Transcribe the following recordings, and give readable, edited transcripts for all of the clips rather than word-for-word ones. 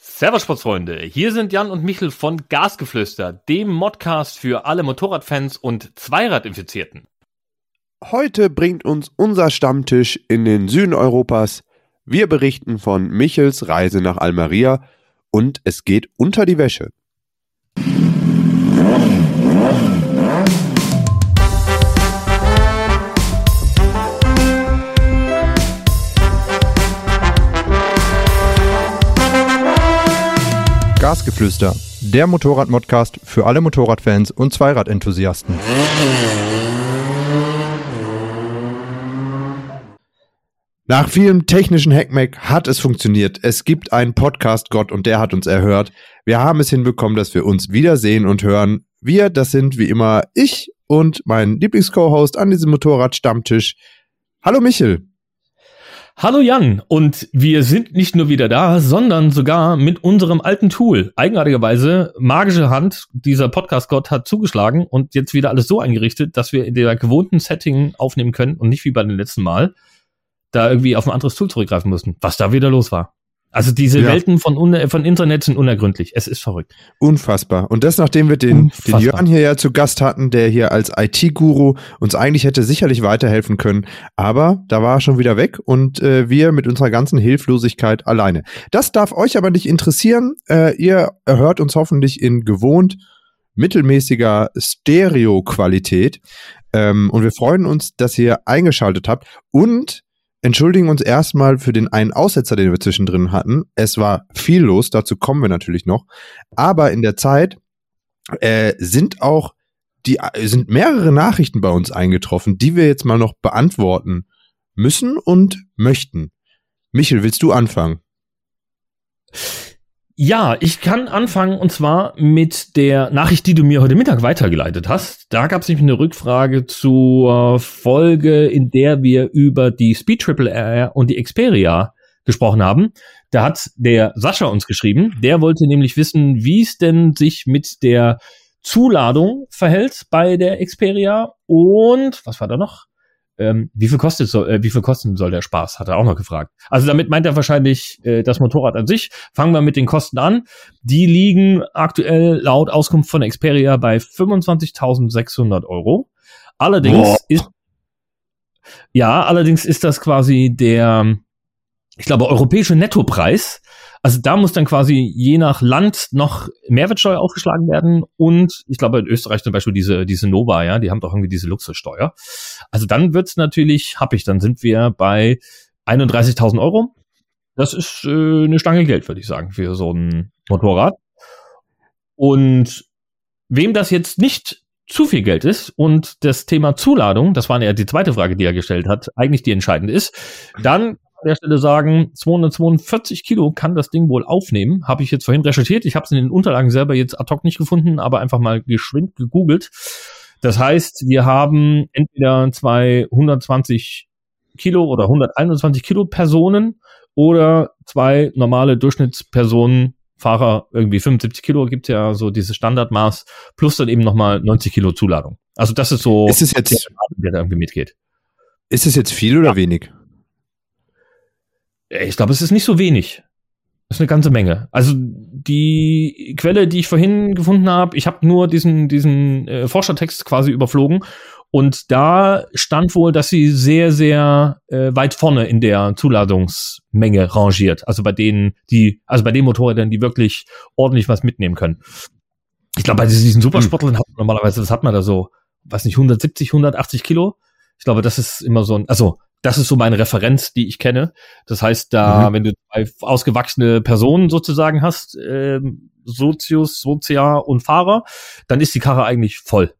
Servus Sportsfreunde, hier sind Jan und Michel von Gasgeflüster, dem Modcast für alle Motorradfans und Zweiradinfizierten. Heute bringt uns unser Stammtisch in den Süden Europas. Wir berichten von Michels Reise nach Almeria und es geht unter die Wäsche. Gasgeflüster, der Motorrad-Modcast für alle Motorradfans und Zweiradenthusiasten. Nach vielem technischen Hackmack hat es funktioniert. Es gibt einen Podcast-Gott und der hat uns erhört. Wir haben es hinbekommen, dass wir uns wiedersehen und hören. Wir, das sind wie immer ich und mein Lieblings-Co-Host an diesem Motorrad-Stammtisch. Hallo Michel. Hallo Jan, und wir sind nicht nur wieder da, sondern sogar mit unserem alten Tool. Eigenartigerweise, magische Hand, dieser Podcast-Gott hat zugeschlagen und jetzt wieder alles so eingerichtet, dass wir in der gewohnten Setting aufnehmen können und nicht wie bei dem letzten Mal da irgendwie auf ein anderes Tool zurückgreifen mussten, was da wieder los war. Also diese Welten von Internet sind unergründlich. Es ist verrückt. Unfassbar. Und das, nachdem wir den Jörn hier ja zu Gast hatten, der hier als IT-Guru uns eigentlich hätte sicherlich weiterhelfen können. Aber da war er schon wieder weg und wir mit unserer ganzen Hilflosigkeit alleine. Das darf euch aber nicht interessieren. Ihr hört uns hoffentlich in gewohnt mittelmäßiger Stereo-Qualität. Und wir freuen uns, dass ihr eingeschaltet habt und entschuldigen uns erstmal für den einen Aussetzer, den wir zwischendrin hatten. Es war viel los, dazu kommen wir natürlich noch. Aber in der Zeit sind mehrere Nachrichten bei uns eingetroffen, die wir jetzt mal noch beantworten müssen und möchten. Michel, willst du anfangen? Ja, ich kann anfangen und zwar mit der Nachricht, die du mir heute Mittag weitergeleitet hast. Da gab es nämlich eine Rückfrage zur Folge, in der wir über die Speed Triple R und die Xperia gesprochen haben. Da hat der Sascha uns geschrieben, der wollte nämlich wissen, wie es denn sich mit der Zuladung verhält bei der Xperia und, was war da noch? Wie viel kosten soll der Spaß, hat er auch noch gefragt. Also damit meint er wahrscheinlich das Motorrad an sich. Fangen wir mit den Kosten an. Die liegen aktuell laut Auskunft von Xperia bei 25.600 €. Allerdings ist das quasi der, ich glaube, europäische Nettopreis. Also da muss dann quasi je nach Land noch Mehrwertsteuer aufgeschlagen werden und ich glaube in Österreich zum Beispiel diese Nova, ja, die haben doch irgendwie diese Luxussteuer. Also dann wird's natürlich happig, dann sind wir bei 31.000 €. Das ist eine Stange Geld, würde ich sagen, für so ein Motorrad. Und wem das jetzt nicht zu viel Geld ist und das Thema Zuladung, das war ja die zweite Frage, die er gestellt hat, eigentlich die entscheidende ist, dann an der Stelle sagen, 242 Kilo kann das Ding wohl aufnehmen. Habe ich jetzt vorhin recherchiert. Ich habe es in den Unterlagen selber jetzt ad hoc nicht gefunden, aber einfach mal geschwind gegoogelt. Das heißt, wir haben entweder 220 Kilo oder 121 Kilo Personen oder zwei normale Durchschnittspersonen, Fahrer irgendwie 75 Kilo, gibt ja so dieses Standardmaß, plus dann eben nochmal 90 Kilo Zuladung. Also das ist so, der da irgendwie mitgeht. Ist es jetzt viel oder wenig? Ich glaube, es ist nicht so wenig. Das ist eine ganze Menge. Also die Quelle, die ich vorhin gefunden habe, ich habe nur diesen Forschertext quasi überflogen und da stand wohl, dass sie sehr, sehr weit vorne in der Zuladungsmenge rangiert. Also bei den Motorrädern, die wirklich ordentlich was mitnehmen können. Ich glaube, bei diesen Supersportlern hat man normalerweise, was hat man da so, 170, 180 Kilo? Ich glaube, das ist immer so das ist so meine Referenz, die ich kenne. Das heißt, wenn du zwei ausgewachsene Personen sozusagen hast, Sozia und Fahrer, dann ist die Karre eigentlich voll.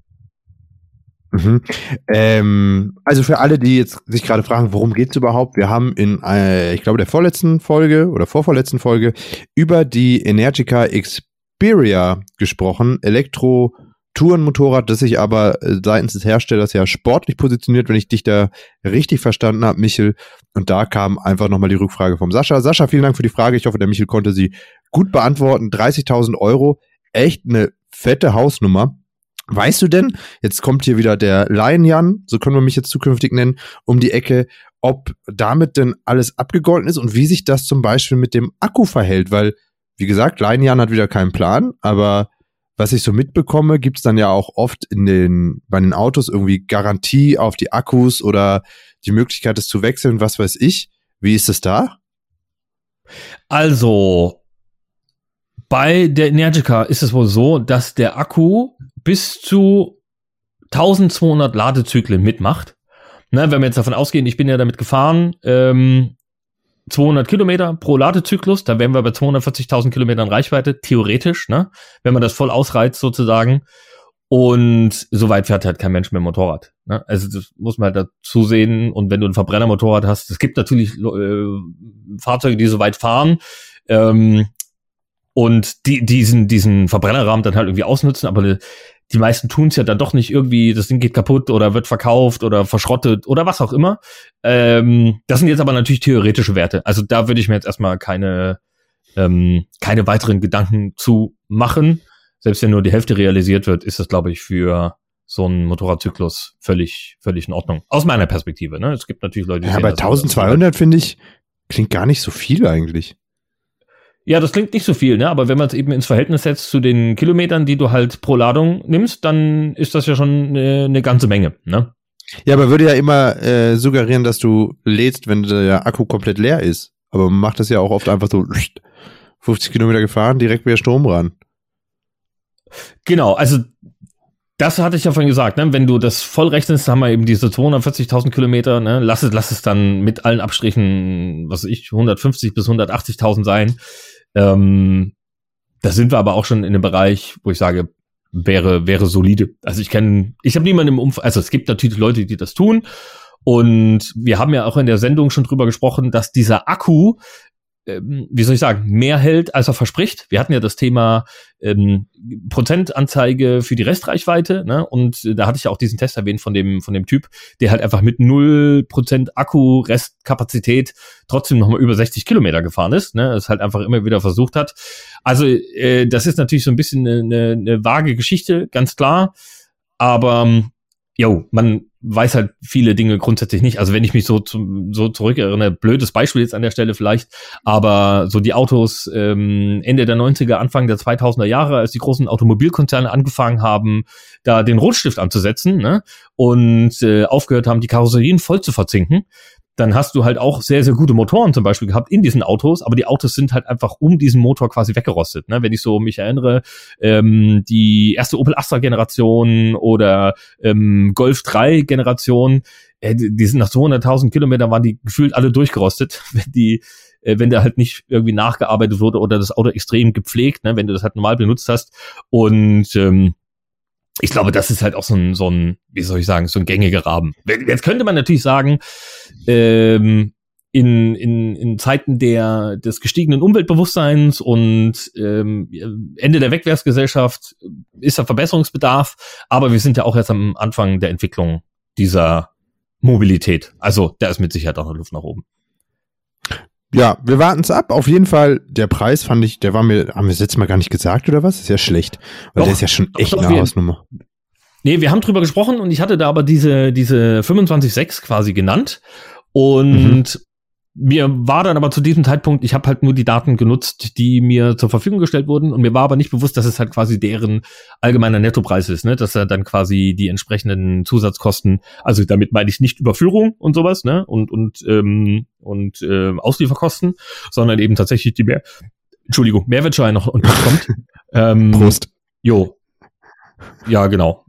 Also für alle, die jetzt sich gerade fragen, worum geht's überhaupt? Wir haben in, ich glaube, der vorvorletzten Folge über die Energica Xperia gesprochen, Tourenmotorrad, das sich aber seitens des Herstellers ja sportlich positioniert, wenn ich dich da richtig verstanden habe, Michel. Und da kam einfach nochmal die Rückfrage vom Sascha. Sascha, vielen Dank für die Frage. Ich hoffe, der Michel konnte sie gut beantworten. 30.000 €, echt eine fette Hausnummer. Weißt du denn, jetzt kommt hier wieder der Laien-Jan, so können wir mich jetzt zukünftig nennen, um die Ecke, ob damit denn alles abgegolten ist und wie sich das zum Beispiel mit dem Akku verhält, weil wie gesagt, Leinjan hat wieder keinen Plan, aber was ich so mitbekomme, gibt's dann ja auch oft bei den Autos irgendwie Garantie auf die Akkus oder die Möglichkeit, es zu wechseln, was weiß ich. Wie ist es da? Also, bei der Energica ist es wohl so, dass der Akku bis zu 1200 Ladezyklen mitmacht. Ne, wenn wir jetzt davon ausgehen, ich bin ja damit gefahren, 200 Kilometer pro Ladezyklus, da wären wir bei 240.000 Kilometern Reichweite, theoretisch, ne, wenn man das voll ausreizt sozusagen. Und so weit fährt halt kein Mensch mit dem Motorrad. Ne? Also das muss man halt dazu sehen. Und wenn du ein Verbrennermotorrad hast, es gibt natürlich Fahrzeuge, die so weit fahren und diesen Verbrennerrahmen dann halt irgendwie ausnutzen, aber die meisten tun es ja dann doch nicht irgendwie, das Ding geht kaputt oder wird verkauft oder verschrottet oder was auch immer. Das sind jetzt aber natürlich theoretische Werte. Also da würde ich mir jetzt erstmal keine weiteren Gedanken zu machen. Selbst wenn nur die Hälfte realisiert wird, ist das, glaube ich, für so einen Motorradzyklus völlig in Ordnung. Aus meiner Perspektive. Ne? Es gibt natürlich Leute, die ja, bei 1200 finde ich, klingt gar nicht so viel eigentlich. Ja, das klingt nicht so viel, ne? Aber wenn man es eben ins Verhältnis setzt zu den Kilometern, die du halt pro Ladung nimmst, dann ist das ja schon eine ganze Menge, ne? Ja, aber würde ja immer suggerieren, dass du lädst, wenn der Akku komplett leer ist. Aber man macht das ja auch oft einfach so 50 Kilometer gefahren, direkt wieder Strom ran. Genau, also das hatte ich ja vorhin gesagt, ne? Wenn du das voll rechnest, haben wir eben diese 240.000 Kilometer, ne? Lass es dann mit allen Abstrichen, 150 bis 180.000 sein. Da sind wir aber auch schon in einem Bereich, wo ich sage, wäre solide. Also ich habe niemanden im Umfeld, also es gibt natürlich Leute, die das tun. Und wir haben ja auch in der Sendung schon drüber gesprochen, dass dieser Akku, wie soll ich sagen, mehr hält, als er verspricht. Wir hatten ja das Thema Prozentanzeige für die Restreichweite, ne? Und da hatte ich ja auch diesen Test erwähnt von dem Typ, der halt einfach mit 0% Akku-Restkapazität trotzdem nochmal über 60 Kilometer gefahren ist, ne? Das halt einfach immer wieder versucht hat. Also das ist natürlich so ein bisschen eine vage Geschichte, ganz klar. Aber man weiß halt viele Dinge grundsätzlich nicht. Also wenn ich mich so zurückerinnere, blödes Beispiel jetzt an der Stelle vielleicht, aber so die Autos Ende der 90er, Anfang der 2000er Jahre, als die großen Automobilkonzerne angefangen haben, da den Rotstift anzusetzen, ne, und aufgehört haben, die Karosserien voll zu verzinken, dann hast du halt auch sehr, sehr gute Motoren zum Beispiel gehabt in diesen Autos, aber die Autos sind halt einfach um diesen Motor quasi weggerostet. Ne? Wenn ich so mich erinnere, die erste Opel Astra-Generation oder Golf 3-Generation, die sind nach 200.000 Kilometern, waren die gefühlt alle durchgerostet, wenn der halt nicht irgendwie nachgearbeitet wurde oder das Auto extrem gepflegt, ne? Wenn du das halt normal benutzt hast. Und ich glaube, das ist halt auch so ein, wie soll ich sagen, so ein gängiger Rahmen. Jetzt könnte man natürlich sagen, in Zeiten des gestiegenen Umweltbewusstseins und Ende der Wegwerfsgesellschaft ist da Verbesserungsbedarf, aber wir sind ja auch erst am Anfang der Entwicklung dieser Mobilität. Also da ist mit Sicherheit auch noch Luft nach oben. Ja, wir warten es ab. Auf jeden Fall, der Preis fand ich, haben wir das letztes Mal gar nicht gesagt oder was? Ist ja schlecht. Weil der ist ja schon echt eine Hausnummer. Nee, wir haben drüber gesprochen und ich hatte da aber diese 25,6 quasi genannt. Und mir war dann aber zu diesem Zeitpunkt, ich habe halt nur die Daten genutzt, die mir zur Verfügung gestellt wurden, und mir war aber nicht bewusst, dass es halt quasi deren allgemeiner Nettopreis ist, ne, dass er dann quasi die entsprechenden Zusatzkosten, also damit meine ich nicht Überführung und sowas, ne, und Auslieferkosten, sondern eben tatsächlich die Mehrwertsteuer noch und kommt. Prost. Jo. Ja, genau.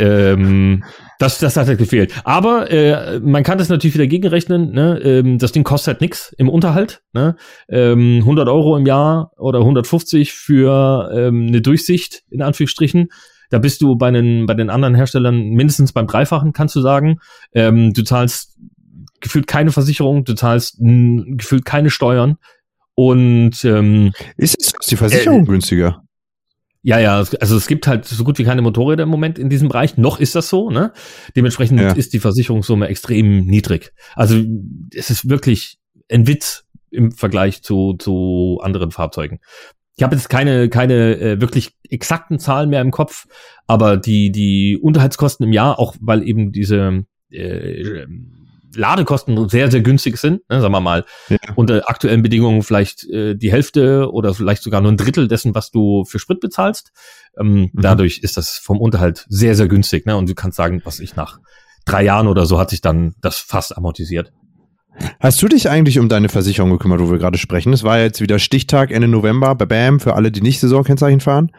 Das hat halt gefehlt. Aber man kann das natürlich wieder gegenrechnen. Ne? Das Ding kostet halt nichts im Unterhalt. Ne? 100 Euro im Jahr oder 150 für eine Durchsicht, in Anführungsstrichen. Da bist du bei den anderen Herstellern mindestens beim Dreifachen, kannst du sagen. Du zahlst gefühlt keine Versicherung, du zahlst gefühlt keine Steuern. Und ist die Versicherung günstiger? Ja, also es gibt halt so gut wie keine Motorräder im Moment in diesem Bereich. Noch ist das so, ne? Dementsprechend ist die Versicherungssumme extrem niedrig. Also es ist wirklich ein Witz im Vergleich zu anderen Fahrzeugen. Ich habe jetzt keine wirklich exakten Zahlen mehr im Kopf, aber die Unterhaltskosten im Jahr, auch weil eben diese Ladekosten sehr, sehr günstig sind, ne, sagen wir mal, unter aktuellen Bedingungen vielleicht die Hälfte oder vielleicht sogar nur ein Drittel dessen, was du für Sprit bezahlst. Dadurch ist das vom Unterhalt sehr, sehr günstig, ne? Und du kannst sagen, nach 3 Jahren oder so hat sich dann das fast amortisiert. Hast du dich eigentlich um deine Versicherung gekümmert, wo wir gerade sprechen? Es war jetzt wieder Stichtag Ende November, bam, für alle, die nicht Saisonkennzeichen fahren.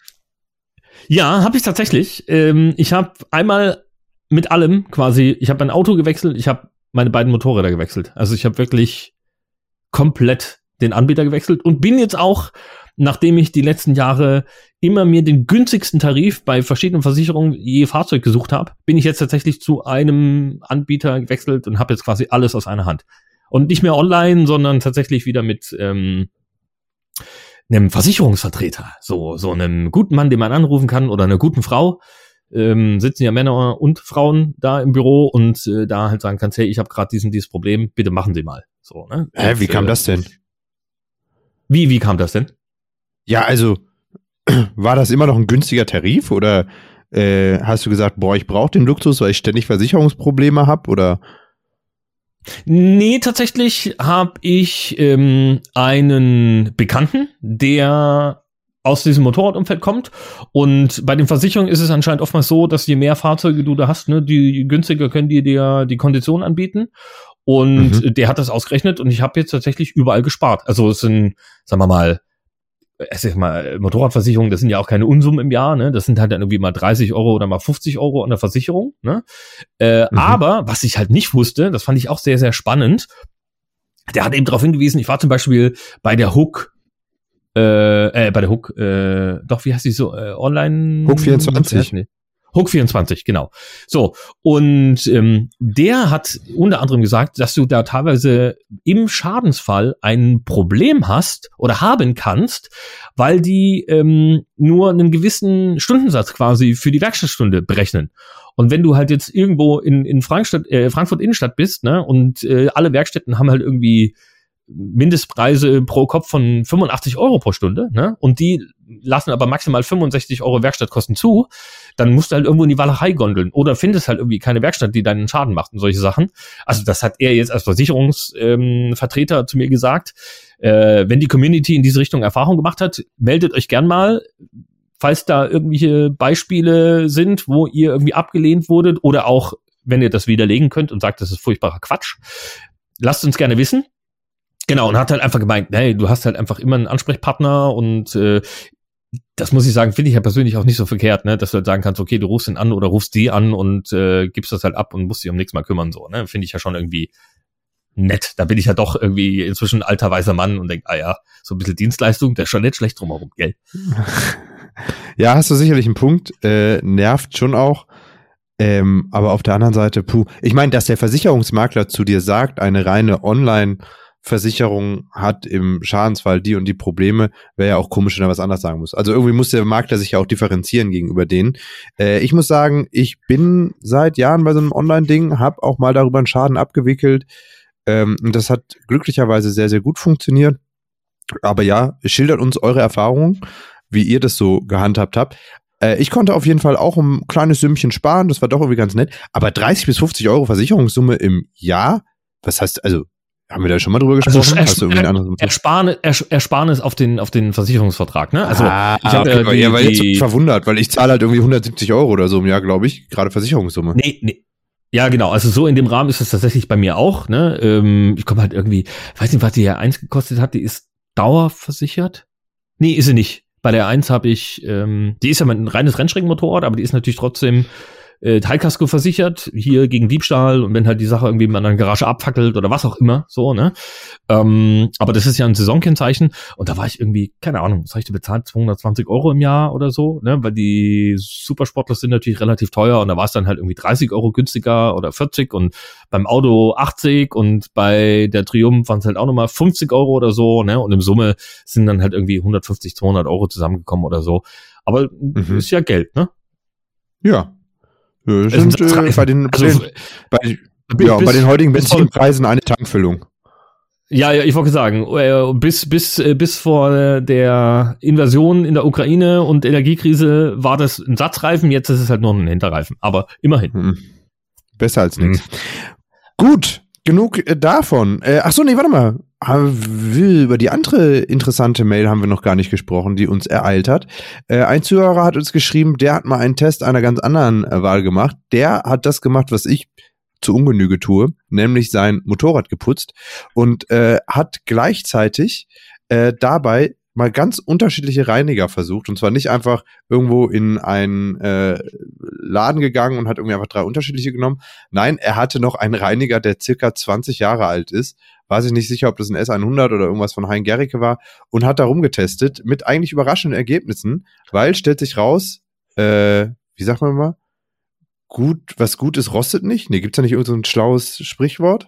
Ja, habe ich tatsächlich. Ich habe einmal mit allem quasi, ich habe mein Auto gewechselt, ich habe meine beiden Motorräder gewechselt. Also ich habe wirklich komplett den Anbieter gewechselt und bin jetzt auch, nachdem ich die letzten Jahre immer mir den günstigsten Tarif bei verschiedenen Versicherungen je Fahrzeug gesucht habe, bin ich jetzt tatsächlich zu einem Anbieter gewechselt und habe jetzt quasi alles aus einer Hand. Und nicht mehr online, sondern tatsächlich wieder mit einem Versicherungsvertreter, so einem guten Mann, den man anrufen kann, oder einer guten Frau. Sitzen ja Männer und Frauen da im Büro und da halt sagen kannst, hey, ich habe gerade dieses Problem, bitte machen Sie mal. So, ne? Wie kam das denn? Wie kam das denn? Ja, also war das immer noch ein günstiger Tarif oder hast du gesagt, ich brauche den Luxus, weil ich ständig Versicherungsprobleme habe oder? Nee, tatsächlich habe ich einen Bekannten, der aus diesem Motorradumfeld kommt, und bei den Versicherungen ist es anscheinend oftmals so, dass je mehr Fahrzeuge du da hast, ne, die günstiger können dir die Konditionen anbieten, und der hat das ausgerechnet und ich habe jetzt tatsächlich überall gespart. Also es sind, sagen wir mal, Motorradversicherungen, das sind ja auch keine Unsummen im Jahr, ne? Das sind halt dann irgendwie mal 30 Euro oder mal 50 Euro an der Versicherung, ne? Aber was ich halt nicht wusste, das fand ich auch sehr, sehr spannend, der hat eben darauf hingewiesen, ich war zum Beispiel bei der Hook, wie heißt die so, online? Hook 24. Hook 24, genau. So, und der hat unter anderem gesagt, dass du da teilweise im Schadensfall ein Problem hast oder haben kannst, weil die nur einen gewissen Stundensatz quasi für die Werkstattstunde berechnen. Und wenn du halt jetzt irgendwo in Frankfurt Innenstadt bist, ne, und alle Werkstätten haben halt irgendwie Mindestpreise pro Kopf von 85 Euro pro Stunde, ne? Und die lassen aber maximal 65 Euro Werkstattkosten zu, dann musst du halt irgendwo in die Walachei gondeln oder findest halt irgendwie keine Werkstatt, die deinen Schaden macht und solche Sachen. Also das hat er jetzt als Versicherungsvertreter zu mir gesagt. Wenn die Community in diese Richtung Erfahrung gemacht hat, meldet euch gern mal, falls da irgendwelche Beispiele sind, wo ihr irgendwie abgelehnt wurdet, oder auch, wenn ihr das widerlegen könnt und sagt, das ist furchtbarer Quatsch. Lasst uns gerne wissen. Genau, und hat halt einfach gemeint, hey, du hast halt einfach immer einen Ansprechpartner, und das muss ich sagen, finde ich ja persönlich auch nicht so verkehrt, ne, dass du halt sagen kannst, okay, du rufst ihn an oder rufst die an und gibst das halt ab und musst dich um nichts mehr kümmern, so, ne, finde ich ja schon irgendwie nett. Da bin ich ja doch irgendwie inzwischen ein alter weißer Mann und denk, so ein bisschen Dienstleistung, der ist schon nicht schlecht drumherum, gell? Ja, hast du sicherlich einen Punkt, nervt schon auch. Aber auf der anderen Seite, ich meine, dass der Versicherungsmakler zu dir sagt, eine reine Online-Versicherung hat im Schadensfall die und die Probleme, wäre ja auch komisch, wenn er was anderes sagen muss. Also irgendwie muss der Makler sich ja auch differenzieren gegenüber denen. Ich muss sagen, ich bin seit Jahren bei so einem Online-Ding, habe auch mal darüber einen Schaden abgewickelt, und das hat glücklicherweise sehr, sehr gut funktioniert. Aber ja, schildert uns eure Erfahrungen, wie ihr das so gehandhabt habt. Ich konnte auf jeden Fall auch ein kleines Sümmchen sparen, das war doch irgendwie ganz nett. Aber 30 bis 50 Euro Versicherungssumme im Jahr, was heißt, also, haben wir da schon mal drüber gesprochen? Also Ersparnis auf den Versicherungsvertrag, ne? Also, ich habe weil jetzt bin ich verwundert, weil ich zahle halt irgendwie 170 Euro oder so im Jahr, glaube ich, gerade Versicherungssumme. Nee. Ja, genau. Also so in dem Rahmen ist es tatsächlich bei mir auch, ne? Ich komme halt irgendwie, weiß nicht, was die R1 gekostet hat, die ist dauerversichert? Nee, ist sie nicht. Bei der 1 habe ich, die ist ja ein reines Rennstreckenmotorrad, aber die ist natürlich trotzdem Teilkasko versichert, hier gegen Diebstahl, und wenn halt die Sache irgendwie in einer Garage abfackelt oder was auch immer, so, ne? Aber das ist ja ein Saisonkennzeichen, und da war ich irgendwie, keine Ahnung, was habe ich da bezahlt, 220 Euro im Jahr oder so, ne? Weil die Supersportler sind natürlich relativ teuer, und da war es dann halt irgendwie 30 Euro günstiger oder 40 und beim Auto 80 und bei der Triumph waren es halt auch nochmal 50 Euro oder so, ne? Und in Summe sind dann halt irgendwie 150, 200 Euro zusammengekommen oder so. Aber ist ja Geld, ne? Ja. Sind bei den heutigen Benzinpreisen eine Tankfüllung. Ja, ich wollte sagen, bis vor der Invasion in der Ukraine und Energiekrise war das ein Satzreifen, jetzt ist es halt nur ein Hinterreifen, aber immerhin. Besser als nichts. Gut, genug davon. Warte mal. Über die andere interessante Mail haben wir noch gar nicht gesprochen, die uns ereilt hat. Ein Zuhörer hat uns geschrieben, der hat mal einen Test einer ganz anderen Wahl gemacht. Der hat das gemacht, was ich zu Ungenüge tue, nämlich sein Motorrad geputzt und hat gleichzeitig dabei mal ganz unterschiedliche Reiniger versucht. Und zwar nicht einfach irgendwo in einen Laden gegangen und hat irgendwie einfach 3 unterschiedliche genommen. Nein, er hatte noch einen Reiniger, der circa 20 Jahre alt ist. Weiß ich nicht sicher, ob das ein S100 oder irgendwas von Hein Gericke war. Und hat da rumgetestet mit eigentlich überraschenden Ergebnissen, weil stellt sich raus, wie sagt man mal, was gut ist, rostet nicht? Nee, gibt's da nicht irgend so ein schlaues Sprichwort?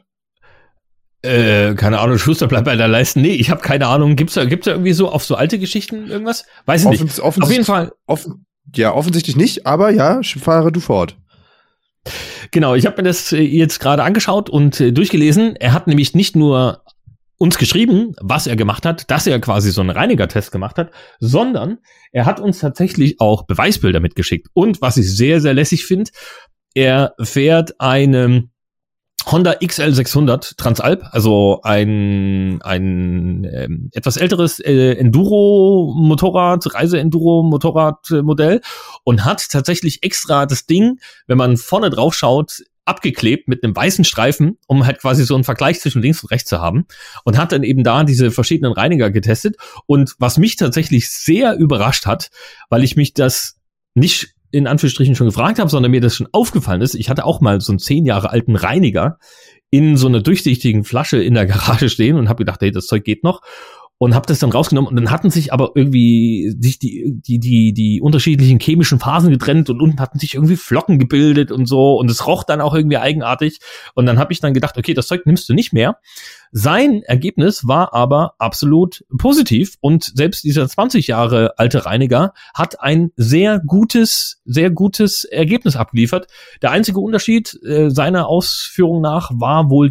Keine Ahnung, Schuster bleibt bei der Leisten. Nee, ich habe keine Ahnung. Gibt's da irgendwie so auf so alte Geschichten irgendwas? Weiß ich nicht. Auf jeden Fall. Offensichtlich nicht, aber ja, fahre du fort. Genau, ich habe mir das jetzt gerade angeschaut und durchgelesen. Er hat nämlich nicht nur uns geschrieben, was er gemacht hat, dass er quasi so einen Reinigertest gemacht hat, sondern er hat uns tatsächlich auch Beweisbilder mitgeschickt. Und was ich sehr, sehr lässig finde, er fährt eine Honda XL600 Transalp, also ein etwas älteres Enduro-Motorrad, Reise-Enduro-Motorrad-Modell und hat tatsächlich extra das Ding, wenn man vorne drauf schaut, abgeklebt mit einem weißen Streifen, um halt quasi so einen Vergleich zwischen links und rechts zu haben und hat dann eben da diese verschiedenen Reiniger getestet und was mich tatsächlich sehr überrascht hat, weil ich mich das nicht in Anführungsstrichen schon gefragt habe, sondern mir das schon aufgefallen ist. Ich hatte auch mal so einen 10 Jahre alten Reiniger in so einer durchsichtigen Flasche in der Garage stehen und habe gedacht, hey, das Zeug geht noch. Und habe das dann rausgenommen und dann hatten sich aber irgendwie sich die unterschiedlichen chemischen Phasen getrennt und unten hatten sich irgendwie Flocken gebildet und so und es roch dann auch irgendwie eigenartig und dann habe ich dann gedacht, okay, das Zeug nimmst du nicht mehr. Sein Ergebnis war aber absolut positiv und selbst dieser 20 Jahre alte Reiniger hat ein sehr gutes Ergebnis abgeliefert. Der einzige Unterschied seiner Ausführung nach war wohl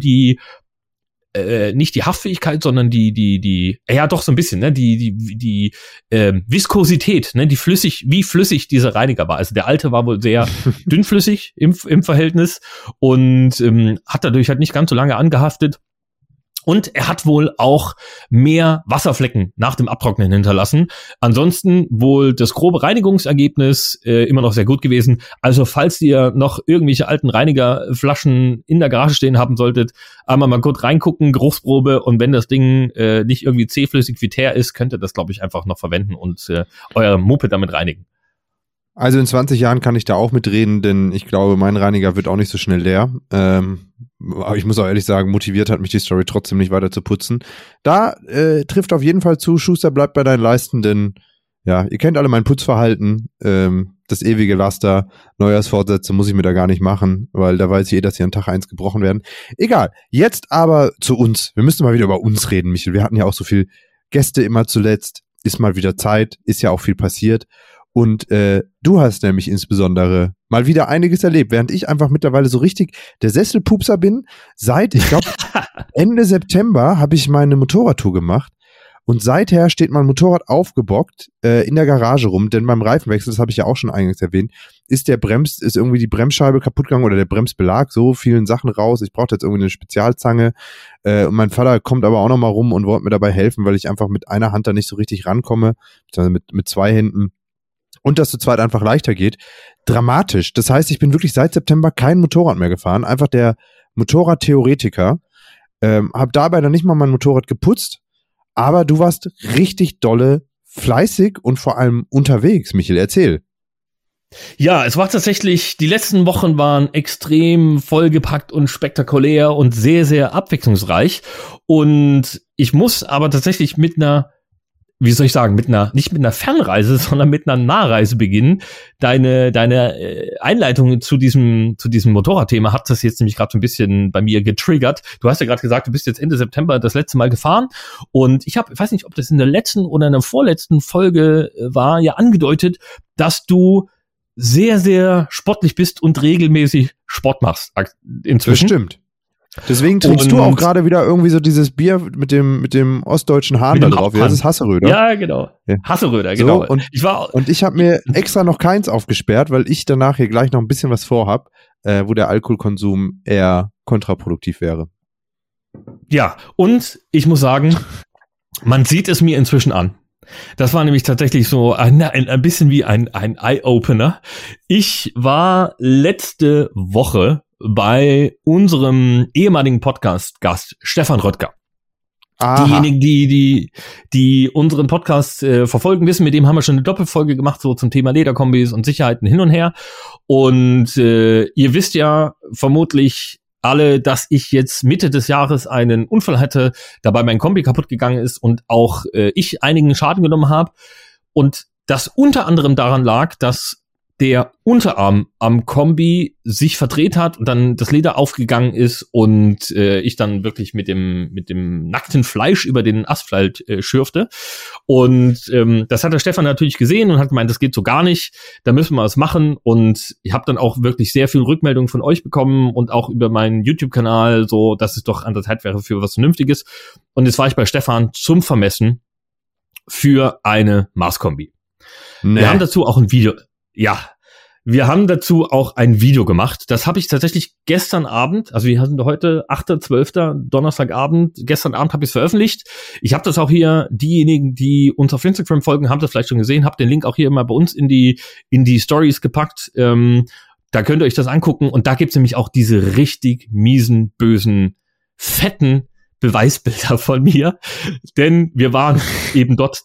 nicht die Haftfähigkeit, sondern ja doch so ein bisschen, ne, die Viskosität, ne, wie flüssig dieser Reiniger war. Also der alte war wohl sehr dünnflüssig im Verhältnis und hat dadurch halt nicht ganz so lange angehaftet. Und er hat wohl auch mehr Wasserflecken nach dem Abtrocknen hinterlassen. Ansonsten wohl das grobe Reinigungsergebnis immer noch sehr gut gewesen. Also falls ihr noch irgendwelche alten Reinigerflaschen in der Garage stehen haben solltet, einmal mal kurz reingucken, Geruchsprobe. Und wenn das Ding nicht irgendwie zähflüssig wie Teer ist, könnt ihr das, glaube ich, einfach noch verwenden und euer Moped damit reinigen. Also in 20 Jahren kann ich da auch mitreden, denn ich glaube, mein Reiniger wird auch nicht so schnell leer. Aber ich muss auch ehrlich sagen, motiviert hat mich die Story trotzdem nicht weiter zu putzen. Da trifft auf jeden Fall zu, Schuster, bleibt bei deinen Leisten, denn ja, ihr kennt alle mein Putzverhalten. Das ewige Laster, Neujahrsvorsätze muss ich mir da gar nicht machen, weil da weiß ich dass sie an Tag 1 gebrochen werden. Egal, jetzt aber zu uns. Wir müssen mal wieder über uns reden, Michel. Wir hatten ja auch so viel Gäste immer zuletzt. Ist mal wieder Zeit, ist ja auch viel passiert. Und du hast nämlich insbesondere mal wieder einiges erlebt, während ich einfach mittlerweile so richtig der Sesselpupser bin. Seit, ich glaube, Ende September habe ich meine Motorradtour gemacht und seither steht mein Motorrad aufgebockt in der Garage rum, denn beim Reifenwechsel, das habe ich ja auch schon eingangs erwähnt, ist irgendwie die Bremsscheibe kaputt gegangen oder der Bremsbelag, so vielen Sachen raus. Ich brauchte jetzt irgendwie eine Spezialzange und mein Vater kommt aber auch noch mal rum und wollte mir dabei helfen, weil ich einfach mit einer Hand da nicht so richtig rankomme, sondern mit 2 Händen. Und dass zu zweit einfach leichter geht. Dramatisch. Das heißt, ich bin wirklich seit September kein Motorrad mehr gefahren. Einfach der Motorradtheoretiker. Hab dabei dann nicht mal mein Motorrad geputzt. Aber du warst richtig dolle, fleißig und vor allem unterwegs. Michael, erzähl. Ja, es war tatsächlich, die letzten Wochen waren extrem vollgepackt und spektakulär und sehr, sehr abwechslungsreich. Und ich muss aber tatsächlich mit einer nicht mit einer Fernreise, sondern mit einer Nahreise beginnen. Deine Einleitung zu diesem Motorradthema hat das jetzt nämlich gerade so ein bisschen bei mir getriggert. Du hast ja gerade gesagt, du bist jetzt Ende September das letzte Mal gefahren und ich weiß nicht, ob das in der letzten oder in der vorletzten Folge war, ja angedeutet, dass du sehr, sehr sportlich bist und regelmäßig Sport machst inzwischen. Das stimmt. Deswegen trinkst du auch gerade wieder irgendwie so dieses Bier mit dem ostdeutschen Hahn da drauf. Ja, das ist Hasseröder. Ja, genau. Ja. Hasseröder, genau. So, und ich habe mir extra noch keins aufgesperrt, weil ich danach hier gleich noch ein bisschen was vorhab, wo der Alkoholkonsum eher kontraproduktiv wäre. Ja, und ich muss sagen, man sieht es mir inzwischen an. Das war nämlich tatsächlich so ein bisschen wie ein Eye-Opener. Ich war letzte Woche bei unserem ehemaligen Podcast-Gast Stefan Röttger. Aha. Diejenigen, die unseren Podcast verfolgen, wissen, mit dem haben wir schon eine Doppelfolge gemacht, so zum Thema Lederkombis und Sicherheiten hin und her. Und ihr wisst ja vermutlich alle, dass ich jetzt Mitte des Jahres einen Unfall hatte, dabei mein Kombi kaputt gegangen ist und auch ich einigen Schaden genommen habe. Und das unter anderem daran lag, dass der Unterarm am Kombi sich verdreht hat und dann das Leder aufgegangen ist und ich dann wirklich mit dem nackten Fleisch über den Asphalt schürfte. Und das hat der Stefan natürlich gesehen und hat gemeint, das geht so gar nicht, da müssen wir was machen. Und ich habe dann auch wirklich sehr viel Rückmeldung von euch bekommen und auch über meinen YouTube-Kanal, so dass es doch an der Zeit wäre für was Vernünftiges. Und jetzt war ich bei Stefan zum Vermessen für eine Mars-Kombi. Nee. Wir haben dazu auch ein Video. Ja, wir haben dazu auch ein Video gemacht. Das habe ich tatsächlich gestern Abend, also wir hatten heute 8.12. Donnerstagabend, gestern Abend habe ich es veröffentlicht. Ich habe das auch hier, diejenigen, die uns auf Instagram folgen, haben das vielleicht schon gesehen, habe den Link auch hier immer bei uns in die Stories gepackt. Da könnt ihr euch das angucken und da gibt's nämlich auch diese richtig miesen, bösen, fetten Beweisbilder von mir, denn wir waren eben dort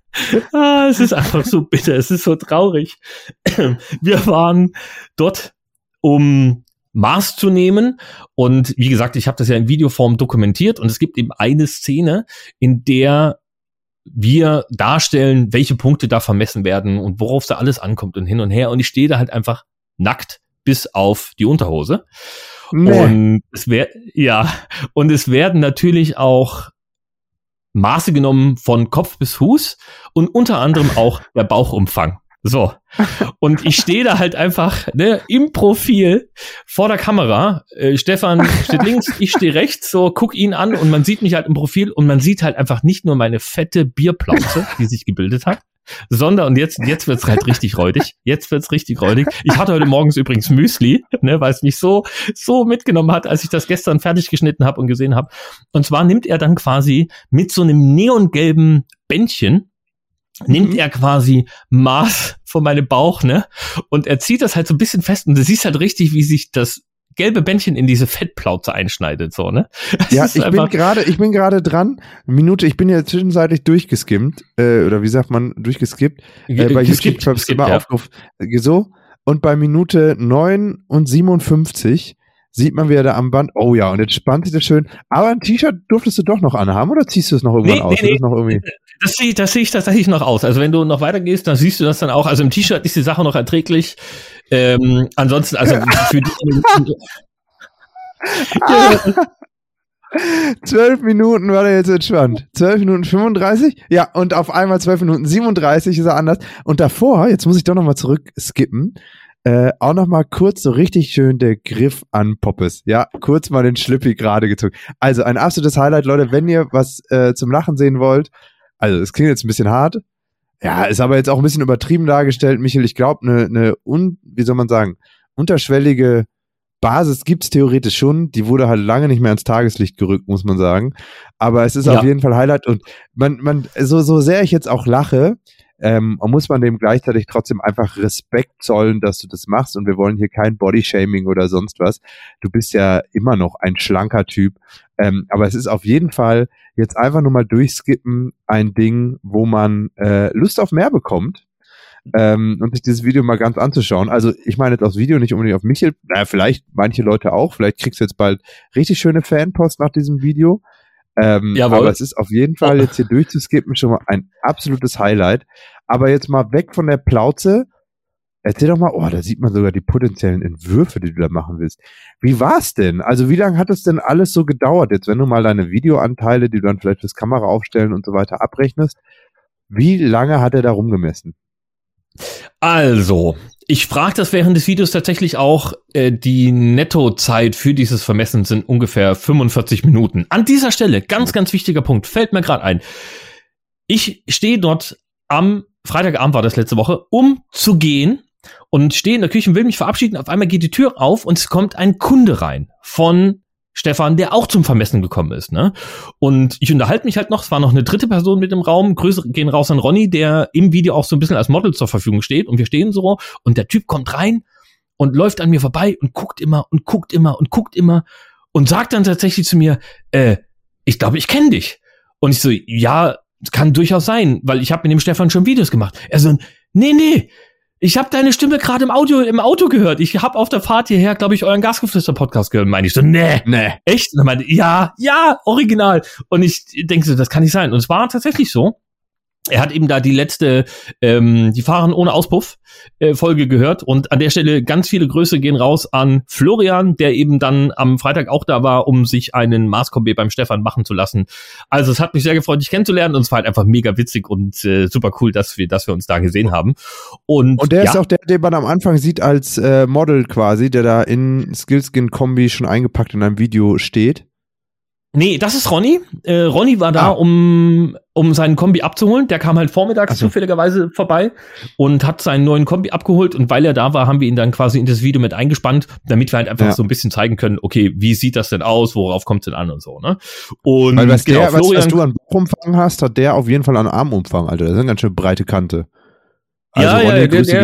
es ist einfach so bitter, es ist so traurig. Wir waren dort, um Maß zu nehmen und wie gesagt, ich habe das ja in Videoform dokumentiert und es gibt eben eine Szene, in der wir darstellen, welche Punkte da vermessen werden und worauf da alles ankommt und hin und her und ich stehe da halt einfach nackt bis auf die Unterhose. Nee. Und es werden natürlich auch Maße genommen von Kopf bis Fuß und unter anderem auch der Bauchumfang. So. Und ich stehe da halt einfach im Profil vor der Kamera. Stefan steht links, ich stehe rechts, so guck ihn an und man sieht mich halt im Profil und man sieht halt einfach nicht nur meine fette Bierplauze, die sich gebildet hat, sondern, und jetzt wird's halt richtig räudig. Jetzt wird's richtig räudig. Ich hatte heute morgens übrigens Müsli, weil es mich so mitgenommen hat, als ich das gestern fertig geschnitten habe und gesehen habe. Und zwar nimmt er dann quasi mit so einem neongelben Bändchen, nimmt er quasi Maß von meinem Bauch, und er zieht das halt so ein bisschen fest und du siehst halt richtig, wie sich das gelbe Bändchen in diese Fettplauze einschneidet, so, Das ja, ich bin gerade dran. Minute, ich bin ja zwischenzeitlich durchgeskimmt, oder wie sagt man, durchgeskippt. Bei YouTube habe ich immer Aufruf, so. Und bei Minute 9:57 sieht man wieder da am Band, oh ja, und jetzt spannt sich das schön. Aber ein T-Shirt durftest du doch noch anhaben, oder ziehst du es noch irgendwann aus? Nee. Das noch irgendwie das sehe ich tatsächlich noch aus. Also wenn du noch weitergehst, dann siehst du das dann auch. Also im T-Shirt ist die Sache noch erträglich. Ansonsten, also für die 12 Minuten war der jetzt entspannt. 12 Minuten 35? Ja, und auf einmal 12 Minuten 37 ist er anders. Und davor, jetzt muss ich doch nochmal zurück skippen, auch nochmal kurz so richtig schön der Griff an Poppes. Ja, kurz mal den Schlippi gerade gezogen. Also ein absolutes Highlight, Leute, wenn ihr was zum Lachen sehen wollt. Also es klingt jetzt ein bisschen hart. Ja, ist aber jetzt auch ein bisschen übertrieben dargestellt, Michael. Ich glaube, wie soll man sagen, unterschwellige Basis gibt's theoretisch schon. Die wurde halt lange nicht mehr ans Tageslicht gerückt, muss man sagen. Aber es ist auf jeden Fall Highlight. Und man so sehr ich jetzt auch lache, muss man dem gleichzeitig trotzdem einfach Respekt zollen, dass du das machst. Und wir wollen hier kein Bodyshaming oder sonst was. Du bist ja immer noch ein schlanker Typ. Aber es ist auf jeden Fall jetzt einfach nur mal durchskippen ein Ding, wo man Lust auf mehr bekommt. Und sich dieses Video mal ganz anzuschauen. Also ich meine jetzt aufs Video, nicht unbedingt auf Michael, vielleicht manche Leute auch, vielleicht kriegst du jetzt bald richtig schöne Fanpost nach diesem Video. Aber es ist auf jeden Fall jetzt hier durchzuskippen schon mal ein absolutes Highlight. Aber jetzt mal weg von der Plauze. Erzähl doch mal, da sieht man sogar die potenziellen Entwürfe, die du da machen willst. Wie war's denn? Also wie lange hat es denn alles so gedauert? Jetzt, wenn du mal deine Videoanteile, die du dann vielleicht fürs Kamera aufstellen und so weiter abrechnest, wie lange hat er da rumgemessen? Also, ich frage das während des Videos tatsächlich auch, die Nettozeit für dieses Vermessen sind ungefähr 45 Minuten. An dieser Stelle, ganz, ganz wichtiger Punkt, fällt mir gerade ein. Ich stehe dort am Freitagabend, war das letzte Woche, um zu gehen und stehe in der Küche und will mich verabschieden. Auf einmal geht die Tür auf und es kommt ein Kunde rein von Stefan, der auch zum Vermessen gekommen ist, ne? Und ich unterhalte mich halt noch, es war noch eine dritte Person mit im Raum, Grüße gehen raus an Ronny, der im Video auch so ein bisschen als Model zur Verfügung steht und wir stehen so und der Typ kommt rein und läuft an mir vorbei und guckt immer und sagt dann tatsächlich zu mir, ich glaube, ich kenne dich. Und ich so, ja, kann durchaus sein, weil ich habe mit dem Stefan schon Videos gemacht. Er so, nee, ich habe deine Stimme gerade im Auto gehört. Ich habe auf der Fahrt hierher, glaube ich, euren Gasgeflüster-Podcast gehört. Meine ich so, nee. Echt? Und er meinte, ja, original. Und ich denke so, das kann nicht sein. Und es war tatsächlich so. Er hat eben da die letzte, die Fahren ohne Auspuff Folge gehört und an der Stelle ganz viele Grüße gehen raus an Florian, der eben dann am Freitag auch da war, um sich einen Mars-Kombi beim Stefan machen zu lassen. Also es hat mich sehr gefreut, dich kennenzulernen und es war halt einfach mega witzig und super cool, dass wir uns da gesehen haben. Und der ist auch der, den man am Anfang sieht als Model quasi, der da in Skillskin-Kombi schon eingepackt in einem Video steht. Nee, das ist Ronny. Ronny war da, um seinen Kombi abzuholen. Der kam halt vormittags zufälligerweise vorbei und hat seinen neuen Kombi abgeholt. Und weil er da war, haben wir ihn dann quasi in das Video mit eingespannt, damit wir halt einfach so ein bisschen zeigen können, okay, wie sieht das denn aus, worauf kommt es denn an und so, ne? Und weil was du an Bauchumfang hast, hat der auf jeden Fall an Armumfang, Alter. Das ist eine ganz schön breite Kante. Also Ronny,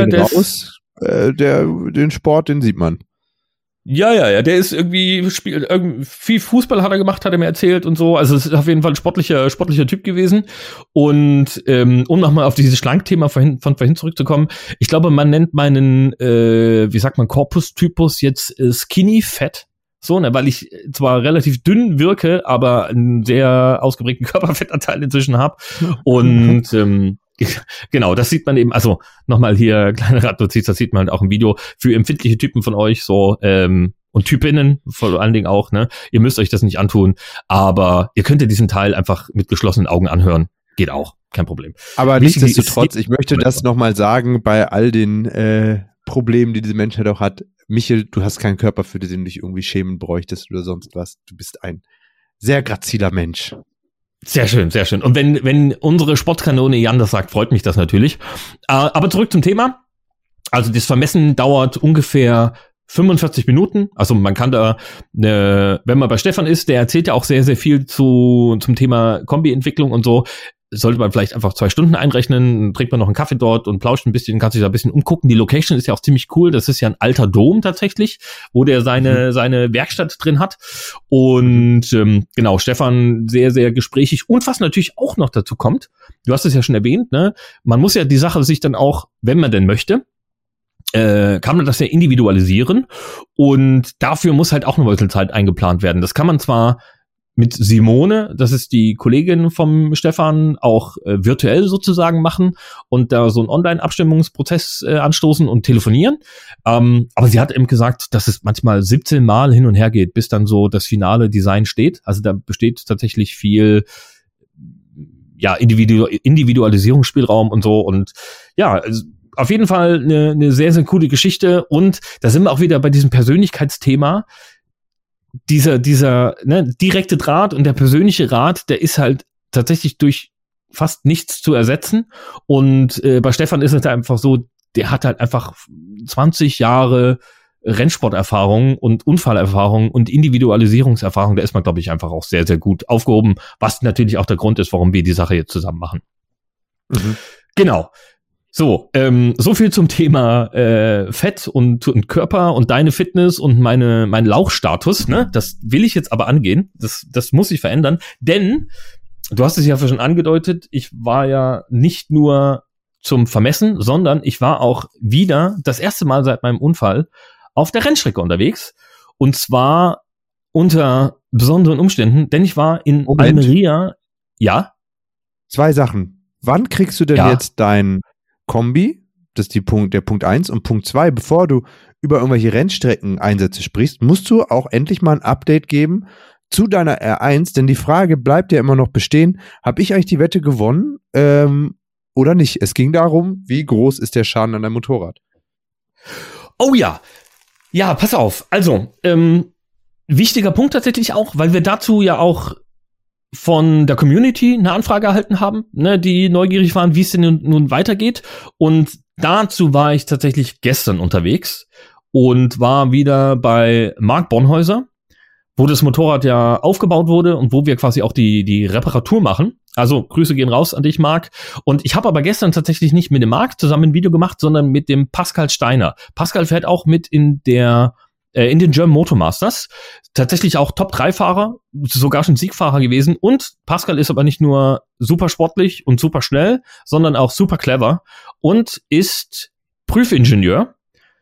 den Sport, den sieht man. Ja, der ist irgendwie viel Fußball hat er gemacht, hat er mir erzählt und so. Also es ist auf jeden Fall ein sportlicher Typ gewesen. Und um nochmal auf dieses Schlankthema von vorhin zurückzukommen, ich glaube, man nennt meinen, Korpustypus jetzt Skinny Fat. So, ne, weil ich zwar relativ dünn wirke, aber einen sehr ausgeprägten Körperfettanteil inzwischen habe. Und genau, das sieht man eben, also nochmal hier, kleine Randnotiz, das sieht man halt auch im Video für empfindliche Typen von euch so, und Typinnen vor allen Dingen auch, ne, ihr müsst euch das nicht antun, aber ihr könnt ja diesen Teil einfach mit geschlossenen Augen anhören, geht auch, kein Problem. Aber nichtsdestotrotz, ich möchte das nochmal sagen, bei all den Problemen, die diese Menschheit auch hat, Michel, du hast keinen Körper, für den du dich irgendwie schämen bräuchtest oder sonst was, du bist ein sehr graziler Mensch. Sehr schön, sehr schön. Und wenn unsere Sportkanone Jan das sagt, freut mich das natürlich. Aber zurück zum Thema. Also das Vermessen dauert ungefähr 45 Minuten. Also man kann da, wenn man bei Stefan ist, der erzählt ja auch sehr, sehr viel zum Thema Kombi-Entwicklung und so. Sollte man vielleicht einfach 2 Stunden einrechnen, trinkt man noch einen Kaffee dort und plauscht ein bisschen, kann sich da ein bisschen umgucken. Die Location ist ja auch ziemlich cool. Das ist ja ein alter Dom tatsächlich, wo der seine Werkstatt drin hat. Und genau, Stefan sehr, sehr gesprächig. Und was natürlich auch noch dazu kommt, du hast es ja schon erwähnt, ne? Man muss ja die Sache sich dann auch, wenn man denn möchte, kann man das ja individualisieren. Und dafür muss halt auch eine Wurzelzeit eingeplant werden. Das kann man zwar mit Simone, das ist die Kollegin vom Stefan, auch virtuell sozusagen machen und da so einen Online-Abstimmungsprozess anstoßen und telefonieren. Aber sie hat eben gesagt, dass es manchmal 17 Mal hin und her geht, bis dann so das finale Design steht. Also da besteht tatsächlich viel Individualisierungsspielraum und so. Und ja, also auf jeden Fall eine sehr, sehr coole Geschichte. Und da sind wir auch wieder bei diesem Persönlichkeitsthema. Dieser direkte Draht und der persönliche Rat, der ist halt tatsächlich durch fast nichts zu ersetzen. Und bei Stefan ist es halt einfach so, der hat halt einfach 20 Jahre Rennsporterfahrung und Unfallerfahrung und Individualisierungserfahrung. Da ist man, glaube ich, einfach auch sehr, sehr gut aufgehoben, was natürlich auch der Grund ist, warum wir die Sache jetzt zusammen machen. Mhm. Genau. So, so viel zum Thema Fett und Körper und deine Fitness und mein Lauchstatus, ne? Das will ich jetzt aber angehen. Das muss sich verändern, denn du hast es ja schon angedeutet, ich war ja nicht nur zum Vermessen, sondern ich war auch wieder das erste Mal seit meinem Unfall auf der Rennstrecke unterwegs und zwar unter besonderen Umständen, denn ich war in Almeria. Ja? 2 Sachen. Wann kriegst du denn jetzt dein Kombi, das ist der Punkt 1 und Punkt 2, bevor du über irgendwelche Rennstreckeneinsätze sprichst, musst du auch endlich mal ein Update geben zu deiner R1, denn die Frage bleibt ja immer noch bestehen, habe ich eigentlich die Wette gewonnen oder nicht? Es ging darum, wie groß ist der Schaden an deinem Motorrad? Oh ja. Ja, pass auf. Also, wichtiger Punkt tatsächlich auch, weil wir dazu ja auch von der Community eine Anfrage erhalten haben, ne, die neugierig waren, wie es denn nun weitergeht. Und dazu war ich tatsächlich gestern unterwegs und war wieder bei Marc Bonhäuser, wo das Motorrad ja aufgebaut wurde und wo wir quasi auch die Reparatur machen. Also Grüße gehen raus an dich, Marc. Und ich habe aber gestern tatsächlich nicht mit dem Marc zusammen ein Video gemacht, sondern mit dem Pascal Steiner. Pascal fährt auch mit in den German Motor Masters. Tatsächlich auch Top-3-Fahrer, sogar schon Siegfahrer gewesen. Und Pascal ist aber nicht nur super sportlich und super schnell, sondern auch super clever und ist Prüfingenieur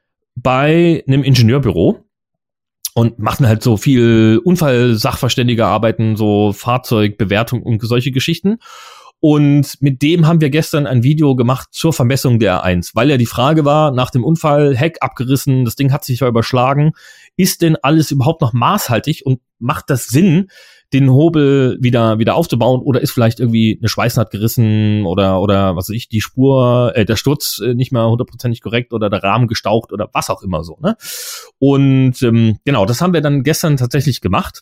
bei einem Ingenieurbüro. Und machen halt so viel Unfallsachverständigerarbeiten, so Fahrzeugbewertung und solche Geschichten. Und mit dem haben wir gestern ein Video gemacht zur Vermessung der R1, weil ja die Frage war, nach dem Unfall, Heck abgerissen, das Ding hat sich ja überschlagen, ist denn alles überhaupt noch maßhaltig und macht das Sinn, den Hobel wieder aufzubauen, oder ist vielleicht irgendwie eine Schweißnaht gerissen oder was weiß ich, die Spur, der Sturz nicht mehr 100% korrekt oder der Rahmen gestaucht oder was auch immer so, ne? Und genau, das haben wir dann gestern tatsächlich gemacht.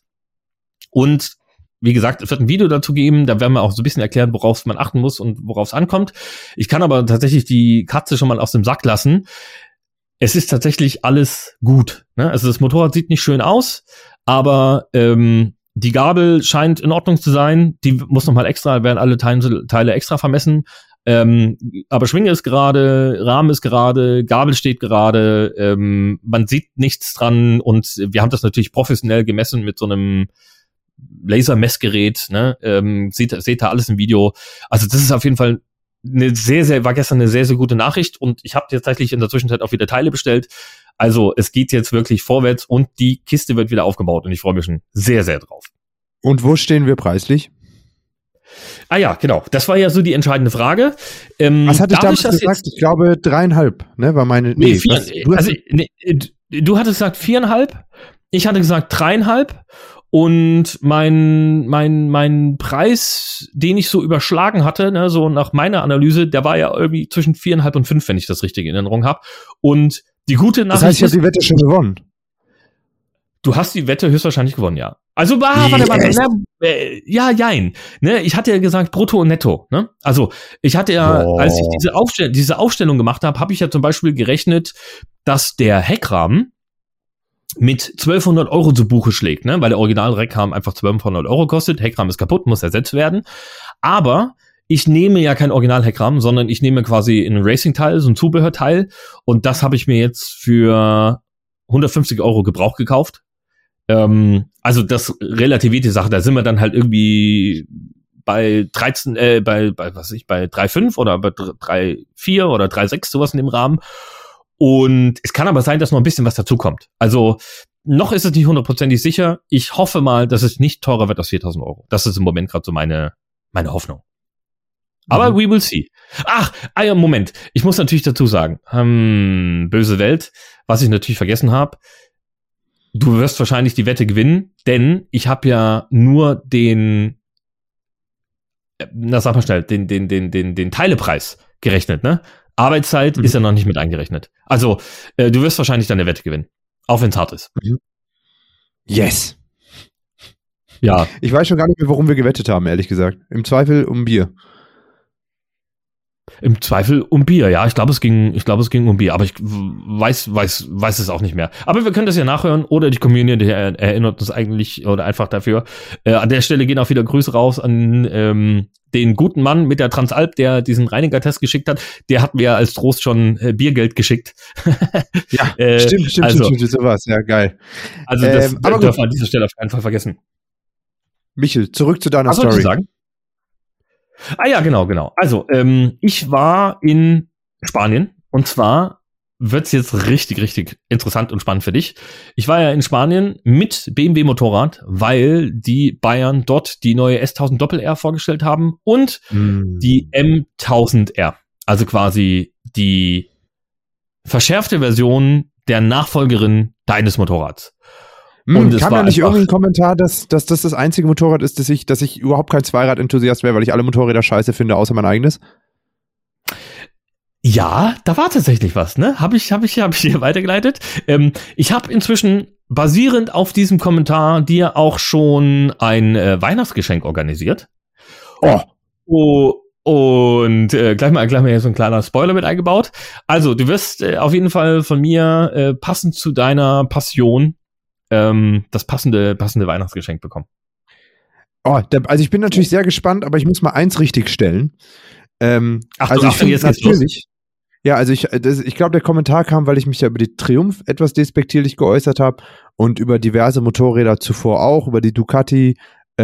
Und wie gesagt, es wird ein Video dazu geben, da werden wir auch so ein bisschen erklären, worauf man achten muss und worauf es ankommt. Ich kann aber tatsächlich die Katze schon mal aus dem Sack lassen. Es ist tatsächlich alles gut, ne? Also das Motorrad sieht nicht schön aus, aber die Gabel scheint in Ordnung zu sein. Die muss nochmal extra, werden alle Teile extra vermessen. Aber Schwinge ist gerade, Rahmen ist gerade, Gabel steht gerade, man sieht nichts dran und wir haben das natürlich professionell gemessen mit so einem Lasermessgerät, ne? Seht da alles im Video. Also das ist auf jeden Fall war gestern eine sehr, sehr gute Nachricht und ich habe tatsächlich in der Zwischenzeit auch wieder Teile bestellt. Also es geht jetzt wirklich vorwärts und die Kiste wird wieder aufgebaut und ich freue mich schon sehr, sehr drauf. Und wo stehen wir preislich? Ah ja, genau. Das war ja so die entscheidende Frage. Was hatte ich damals gesagt? Ich glaube 3,5, ne? War meine. Nee, 4, du hattest gesagt 4,5. Ich hatte gesagt 3,5. Und mein Preis, den ich so überschlagen hatte, ne, so nach meiner Analyse, der war ja irgendwie zwischen 4,5 und 5, wenn ich das richtig in Erinnerung habe. Und die gute Nachricht. Das heißt, ich habe die Wette schon gewonnen. Du hast die Wette höchstwahrscheinlich gewonnen, ja. Also, warte. Ja, jein. Ne, ich hatte ja gesagt Brutto und Netto. Ne? Also, ich hatte ja, als ich diese Aufstellung gemacht habe, habe ich ja zum Beispiel gerechnet, dass der Heckrahmen mit 1.200 € zu Buche schlägt, ne? Weil der Original-Heckrahmen einfach 1.200 € kostet. Heckrahmen ist kaputt, muss ersetzt werden. Aber ich nehme ja kein Original-Heckrahmen, sondern ich nehme quasi ein Racing-Teil, so ein Zubehörteil. Und das habe ich mir jetzt für 150 € Gebrauch gekauft. Also das relativiert die Sache. Da sind wir dann halt irgendwie bei 3,5 oder bei 3,4 oder 3,6, sowas in dem Rahmen. Und es kann aber sein, dass noch ein bisschen was dazukommt. Also noch ist es nicht 100% sicher. Ich hoffe mal, dass es nicht teurer wird als 4.000 €. Das ist im Moment gerade so meine Hoffnung. Aber we will see. Ja, Moment. Ich muss natürlich dazu sagen, böse Welt, was ich natürlich vergessen habe. Du wirst wahrscheinlich die Wette gewinnen, denn ich habe ja nur den Teilepreis gerechnet, ne? Arbeitszeit ist ja noch nicht mit eingerechnet. Also, du wirst wahrscheinlich deine Wette gewinnen. Auch wenn es hart ist. Yes. Ja. Ich weiß schon gar nicht mehr, warum wir gewettet haben, ehrlich gesagt. Im Zweifel um Bier. Im Zweifel um Bier, ja. Ich glaube, es ging um Bier, aber ich weiß es auch nicht mehr. Aber wir können das ja nachhören oder die Community erinnert uns eigentlich oder einfach dafür. An der Stelle gehen auch wieder Grüße raus an den guten Mann mit der Transalp, der diesen Reiniger-Test geschickt hat. Der hat mir als Trost schon Biergeld geschickt. Ja, stimmt, sowas. Ja, geil. Also das dürfen wir an dieser Stelle auf keinen Fall vergessen. Michel, zurück zu deiner Story. Was soll ich sagen? Ah ja, genau. Also, ich war in Spanien und zwar wird's jetzt richtig, richtig interessant und spannend für dich. Ich war ja in Spanien mit BMW Motorrad, weil die Bayern dort die neue S1000 Doppel-R vorgestellt haben und die M1000R. Also quasi die verschärfte Version der Nachfolgerin deines Motorrads. Und kam da nicht irgendwie ein Kommentar, dass das einzige Motorrad ist, dass ich überhaupt kein Zweirad-Enthusiast wäre, weil ich alle Motorräder scheiße finde, außer mein eigenes? Ja, da war tatsächlich was, ne? Hab ich hier weitergeleitet. Ich habe inzwischen basierend auf diesem Kommentar dir auch schon ein Weihnachtsgeschenk organisiert. Und gleich mal hier so ein kleiner Spoiler mit eingebaut. Also, du wirst auf jeden Fall von mir passend zu deiner Passion das passende Weihnachtsgeschenk bekommen. Also ich bin natürlich sehr gespannt, aber ich muss mal eins richtig stellen. Also ich finde natürlich, ja, also ich glaube, der Kommentar kam, weil ich mich ja über die Triumph etwas despektierlich geäußert habe und über diverse Motorräder zuvor auch, über die Ducati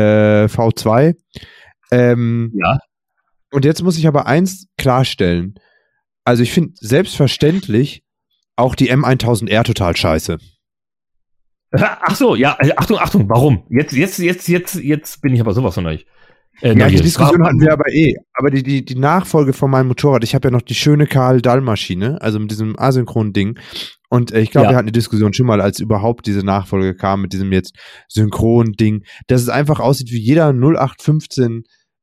V2. Ja. Und jetzt muss ich aber eins klarstellen. Also ich finde selbstverständlich auch die M1000R total scheiße. Ach so, ja, Achtung, warum? Jetzt bin ich aber sowas von euch. Ja, die Diskussion hatten wir aber aber die Nachfolge von meinem Motorrad, ich habe ja noch die schöne Karl-Dall-Maschine, also mit diesem asynchronen Ding. Und ich glaube, wir hatten die Diskussion schon mal, als überhaupt diese Nachfolge kam mit diesem jetzt synchronen Ding, dass es einfach aussieht wie jeder 0815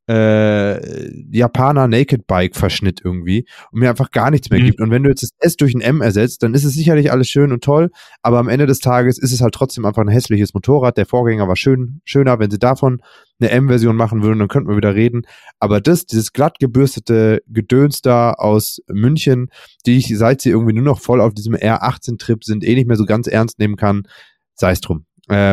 Japaner Naked Bike Verschnitt irgendwie und mir einfach gar nichts mehr gibt. Und wenn du jetzt das S durch ein M ersetzt, dann ist es sicherlich alles schön und toll, aber am Ende des Tages ist es halt trotzdem einfach ein hässliches Motorrad. Der Vorgänger war schöner. Wenn sie davon eine M-Version machen würden, dann könnten wir wieder reden. Aber dieses glatt gebürstete Gedöns da aus München, die ich, seit sie irgendwie nur noch voll auf diesem R18-Trip sind, nicht mehr so ganz ernst nehmen kann, sei es drum.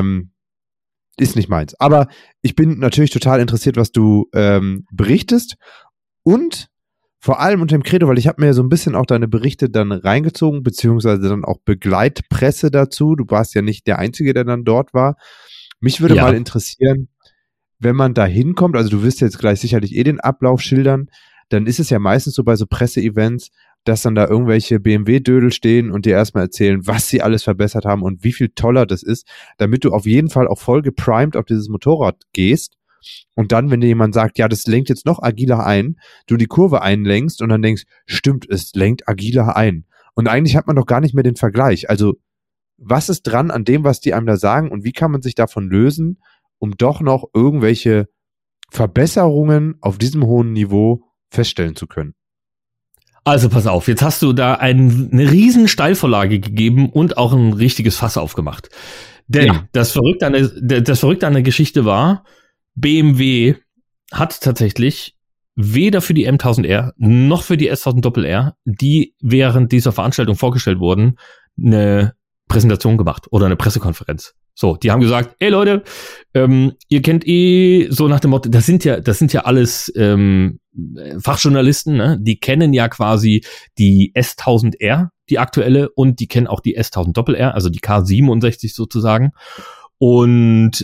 Ist nicht meins. Aber ich bin natürlich total interessiert, was du berichtest und vor allem unter dem Credo, weil ich habe mir so ein bisschen auch deine Berichte dann reingezogen, beziehungsweise dann auch Begleitpresse dazu. Du warst ja nicht der Einzige, der dann dort war. Mich würde mal interessieren, wenn man da hinkommt, also du wirst jetzt gleich sicherlich den Ablauf schildern, dann ist es ja meistens so bei so Presseevents, dass dann da irgendwelche BMW-Dödel stehen und dir erstmal erzählen, was sie alles verbessert haben und wie viel toller das ist, damit du auf jeden Fall auch voll geprimed auf dieses Motorrad gehst und dann, wenn dir jemand sagt, ja, das lenkt jetzt noch agiler ein, du die Kurve einlenkst und dann denkst, stimmt, es lenkt agiler ein. Und eigentlich hat man doch gar nicht mehr den Vergleich. Also, was ist dran an dem, was die einem da sagen und wie kann man sich davon lösen, um doch noch irgendwelche Verbesserungen auf diesem hohen Niveau feststellen zu können? Also pass auf, jetzt hast du da eine riesen Steilvorlage gegeben und auch ein richtiges Fass aufgemacht. Denn das Verrückte an der Geschichte war, BMW hat tatsächlich weder für die M1000R noch für die S1000 Doppel-R, die während dieser Veranstaltung vorgestellt wurden, eine Präsentation gemacht oder eine Pressekonferenz. So, die haben gesagt, ey Leute, ihr kennt so nach dem Motto, das sind ja alles Fachjournalisten, ne? Die kennen ja quasi die S1000R, die aktuelle, und die kennen auch die S1000 Doppel-R, also die K67 sozusagen. Und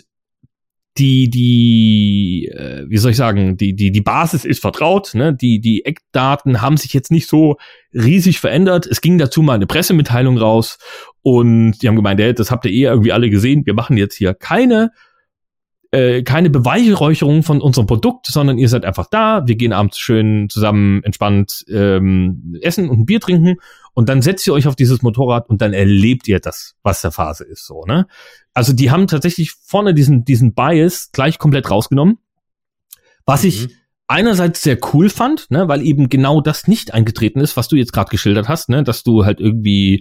wie soll ich sagen, die Basis ist vertraut, ne? Die Eckdaten haben sich jetzt nicht so riesig verändert. Es ging dazu mal eine Pressemitteilung raus und die haben gemeint, das habt ihr irgendwie alle gesehen. Wir machen jetzt hier keine Beweihräucherung von unserem Produkt, sondern ihr seid einfach da. Wir gehen abends schön zusammen entspannt essen und ein Bier trinken und dann setzt ihr euch auf dieses Motorrad und dann erlebt ihr das, was der Phase ist, so, ne? Also die haben tatsächlich vorne diesen Bias gleich komplett rausgenommen, was ich einerseits sehr cool fand, ne, weil eben genau das nicht eingetreten ist, was du jetzt gerade geschildert hast, ne, dass du halt irgendwie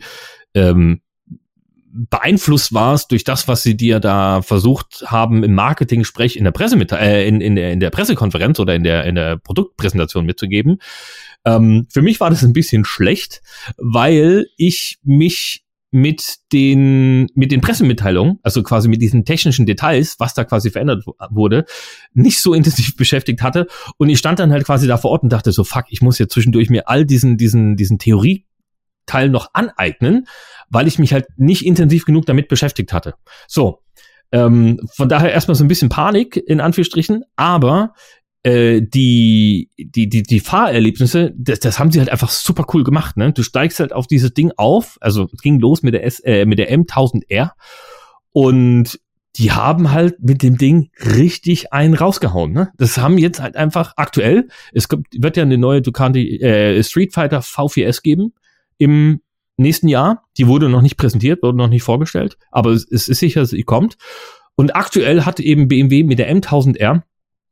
beeinflusst warst durch das, was sie dir da versucht haben im Marketing-Sprech in der in der Pressekonferenz oder in der Produktpräsentation mitzugeben. Für mich war das ein bisschen schlecht, weil ich mich mit den Pressemitteilungen, also quasi mit diesen technischen Details, was da quasi verändert wurde, nicht so intensiv beschäftigt hatte. Und ich stand dann halt quasi da vor Ort und dachte so, fuck, ich muss jetzt zwischendurch mir all diesen Theorieteil noch aneignen, weil ich mich halt nicht intensiv genug damit beschäftigt hatte. So, von daher erstmal so ein bisschen Panik, in Anführungsstrichen, aber die Fahrerlebnisse, das haben sie halt einfach super cool gemacht, ne? Du steigst halt auf dieses Ding auf, also es ging los mit der M1000R und die haben halt mit dem Ding richtig einen rausgehauen, ne? Das haben jetzt halt einfach aktuell, wird ja eine neue Ducati Street Fighter V4S geben im nächsten Jahr. Die wurde noch nicht präsentiert, wurde noch nicht vorgestellt, aber es ist sicher, sie kommt. Und aktuell hat eben BMW mit der M1000R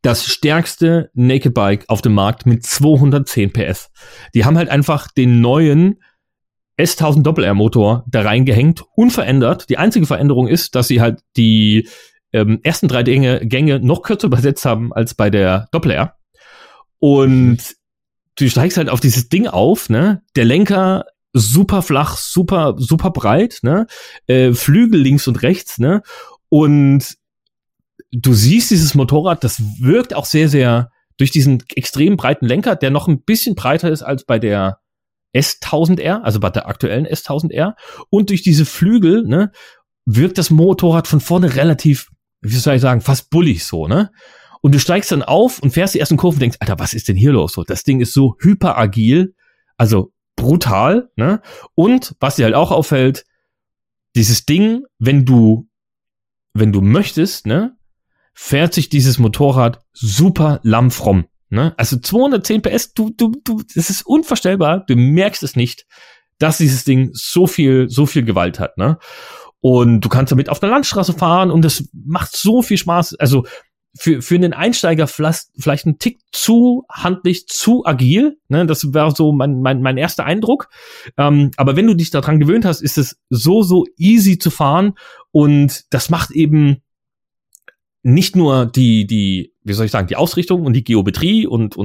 das stärkste Naked Bike auf dem Markt mit 210 PS. Die haben halt einfach den neuen S1000 Doppel-R-Motor da reingehängt, unverändert. Die einzige Veränderung ist, dass sie halt die ersten 3 Gänge noch kürzer übersetzt haben als bei der Doppel-R. Und du steigst halt auf dieses Ding auf, ne? Der Lenker super flach, super breit, ne? Flügel links und rechts, ne? Und du siehst dieses Motorrad, das wirkt auch sehr, sehr durch diesen extrem breiten Lenker, der noch ein bisschen breiter ist als bei der S1000R, also bei der aktuellen S1000R. Und durch diese Flügel, ne, wirkt das Motorrad von vorne relativ, wie soll ich sagen, fast bullig so, ne? Und du steigst dann auf und fährst die ersten Kurven und denkst, Alter, was ist denn hier los? So, das Ding ist so hyperagil, also brutal, ne? Und was dir halt auch auffällt, dieses Ding, wenn du möchtest, ne, fährt sich dieses Motorrad super lammfromm, ne? Also 210 PS, das ist unvorstellbar, du merkst es nicht, dass dieses Ding so viel Gewalt hat, ne? Und du kannst damit auf der Landstraße fahren und das macht so viel Spaß, also für einen Einsteiger vielleicht ein Tick zu handlich, zu agil, ne? Das war so mein erster Eindruck. Aber wenn du dich daran gewöhnt hast, ist es so easy zu fahren und das macht eben nicht nur die wie soll ich sagen, die Ausrichtung und die Geometrie und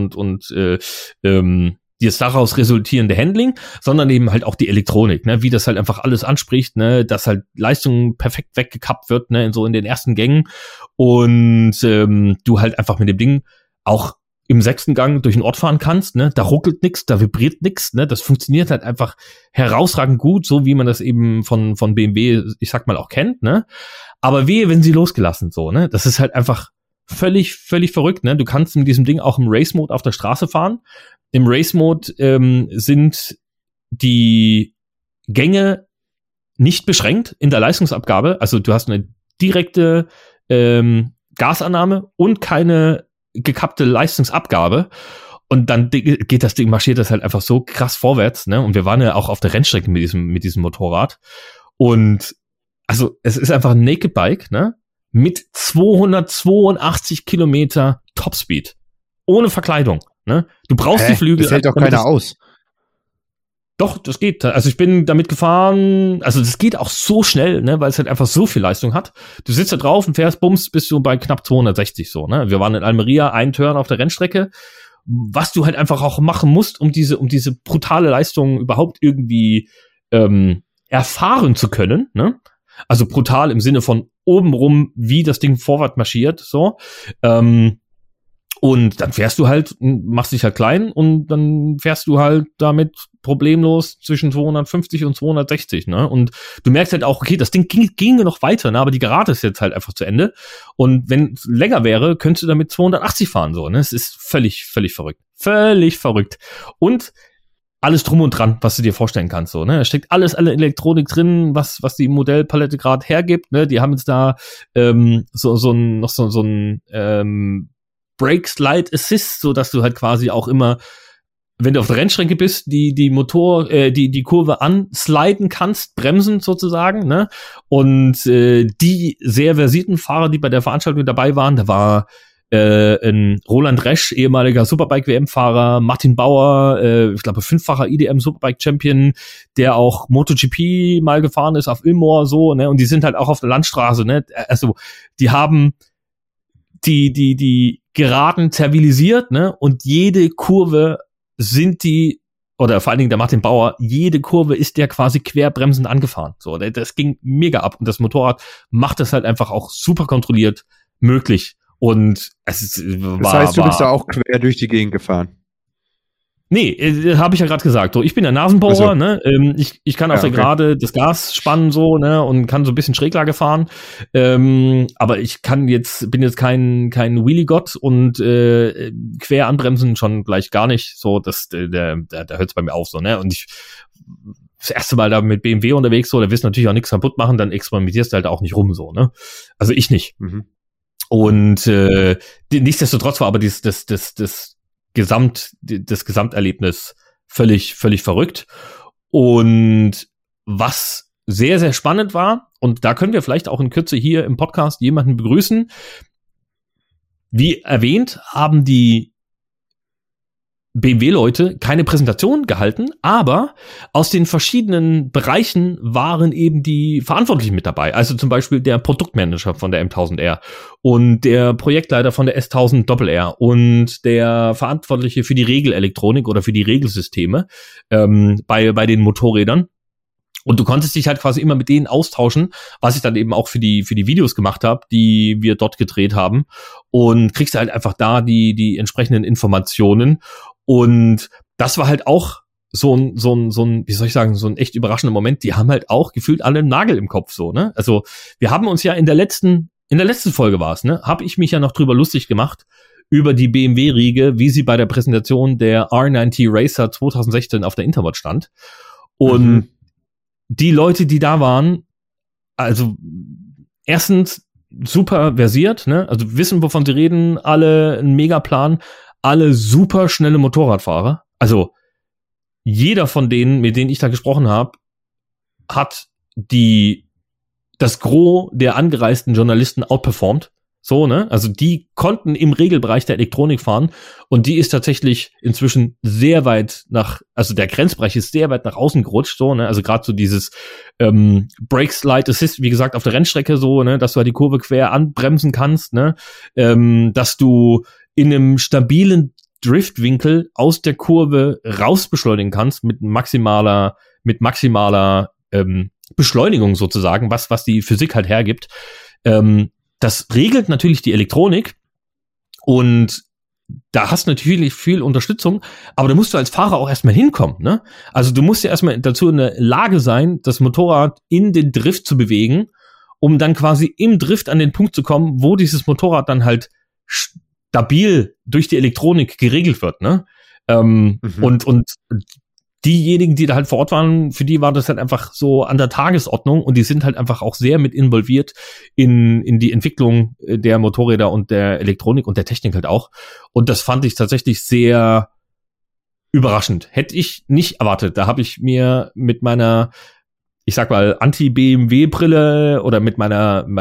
das daraus resultierende Handling, sondern eben halt auch die Elektronik, ne, wie das halt einfach alles anspricht, ne, dass halt Leistung perfekt weggekappt wird, ne, in den ersten Gängen und du halt einfach mit dem Ding auch im 6. Gang durch den Ort fahren kannst, ne, da ruckelt nix, da vibriert nix, ne, das funktioniert halt einfach herausragend gut, so wie man das eben von BMW, ich sag mal, auch kennt, ne, aber wehe, wenn sie losgelassen, so, ne, das ist halt einfach völlig verrückt, ne, du kannst mit diesem Ding auch im Race-Mode auf der Straße fahren. Im Race-Mode sind die Gänge nicht beschränkt in der Leistungsabgabe. Also du hast eine direkte Gasannahme und keine gekappte Leistungsabgabe. Und dann marschiert das halt einfach so krass vorwärts, ne? Und wir waren ja auch auf der Rennstrecke mit diesem Motorrad. Und also es ist einfach ein Naked Bike, ne? Mit 282 Kilometer Topspeed. Ohne Verkleidung. Ne? Du brauchst die Flügel. Das hält doch keiner aus. Doch, das geht. Also ich bin damit gefahren, also das geht auch so schnell, ne, weil es halt einfach so viel Leistung hat. Du sitzt da drauf und fährst, bums, bist du bei knapp 260 so, ne? Wir waren in Almeria, einen Turn auf der Rennstrecke, was du halt einfach auch machen musst, um diese brutale Leistung überhaupt irgendwie erfahren zu können, ne? Also brutal im Sinne von obenrum, wie das Ding vorwärts marschiert, so. Und dann fährst du halt, machst dich halt klein und dann fährst du halt damit problemlos zwischen 250 und 260, ne? Und du merkst halt auch, okay, das Ding ginge noch weiter, ne? Aber die Gerade ist jetzt halt einfach zu Ende. Und wenn es länger wäre, könntest du damit 280 fahren, so, ne? Es ist völlig verrückt. Völlig verrückt. Und alles drum und dran, was du dir vorstellen kannst, so, ne? Da steckt alle Elektronik drin, was die Modellpalette gerade hergibt, ne? Die haben jetzt da so ein Brake Slide Assist, so dass du halt quasi auch immer, wenn du auf der Rennstrecke bist, die Kurve ansliden kannst, bremsen sozusagen, ne? Und die sehr versierten Fahrer, die bei der Veranstaltung dabei waren, da war ein Roland Resch, ehemaliger Superbike-WM-Fahrer, Martin Bauer, ich glaube 5-facher IDM Superbike-Champion, der auch MotoGP mal gefahren ist auf Ilmor, so, ne? Und die sind halt auch auf der Landstraße, ne? Also die haben die Geraden zervilisiert, ne? Und jede Kurve oder vor allen Dingen der Martin Bauer, jede Kurve ist der quasi querbremsend angefahren. So, das ging mega ab. Und das Motorrad macht das halt einfach auch super kontrolliert möglich. Und das heißt, du bist da auch quer durch die Gegend gefahren? Nee, habe ich ja gerade gesagt. So, ich bin der Nasenbohrer, ne? Ich kann auf der Gerade das Gas spannen, so, ne? Und kann so ein bisschen Schräglage fahren. Aber ich bin jetzt kein Wheelie-Gott und quer anbremsen schon gleich gar nicht. So, da hört's bei mir auf, so, ne? Und das erste Mal da mit BMW unterwegs, so, da wirst du natürlich auch nichts kaputt machen, dann experimentierst du halt auch nicht rum, so, ne? Also ich nicht. Mhm. Und nichtsdestotrotz war aber das Gesamterlebnis völlig verrückt. Und was sehr, sehr spannend war, und da können wir vielleicht auch in Kürze hier im Podcast jemanden begrüßen, wie erwähnt, haben die BMW-Leute keine Präsentation gehalten, aber aus den verschiedenen Bereichen waren eben die Verantwortlichen mit dabei. Also zum Beispiel der Produktmanager von der M1000R und der Projektleiter von der S1000 Doppel-R und der Verantwortliche für die Regelelektronik oder für die Regelsysteme bei den Motorrädern. Und du konntest dich halt quasi immer mit denen austauschen, was ich dann eben auch für die Videos gemacht habe, die wir dort gedreht haben, und kriegst halt einfach da die entsprechenden Informationen. Und das war halt auch so ein, wie soll ich sagen, so ein echt überraschender Moment. Die haben halt auch gefühlt alle einen Nagel im Kopf, so, ne? Also, wir haben uns ja in der letzten Folge war's, ne? Habe ich mich ja noch drüber lustig gemacht, über die BMW-Riege, wie sie bei der Präsentation der R90 Racer 2016 auf der Interwatch stand. Und die Leute, die da waren, also erstens super versiert, ne? Also wissen, wovon sie reden, alle einen Megaplan, alle super schnelle Motorradfahrer. Also jeder von denen, mit denen ich da gesprochen habe, hat das Gros der angereisten Journalisten outperformed. So, ne? Also die konnten im Regelbereich der Elektronik fahren, und die ist tatsächlich inzwischen sehr weit also der Grenzbereich ist sehr weit nach außen gerutscht, so, ne? Also gerade so dieses Brake Slide Assist, wie gesagt, auf der Rennstrecke so, ne, dass du halt die Kurve quer anbremsen kannst, ne? Dass du in einem stabilen Driftwinkel aus der Kurve raus beschleunigen kannst mit maximaler Beschleunigung sozusagen, was die Physik halt hergibt. Das regelt natürlich die Elektronik, und da hast du natürlich viel Unterstützung, aber da musst du als Fahrer auch erstmal hinkommen, ne? Also du musst ja erstmal dazu in der Lage sein, das Motorrad in den Drift zu bewegen, um dann quasi im Drift an den Punkt zu kommen, wo dieses Motorrad dann halt stabil durch die Elektronik geregelt wird, ne? Und diejenigen, die da halt vor Ort waren, für die war das halt einfach so an der Tagesordnung, und die sind halt einfach auch sehr mit involviert in die Entwicklung der Motorräder und der Elektronik und der Technik halt auch. Und das fand ich tatsächlich sehr überraschend. Hätte ich nicht erwartet. Da habe ich mir mit meiner, ich sag mal, Anti-BMW-Brille oder mit meinem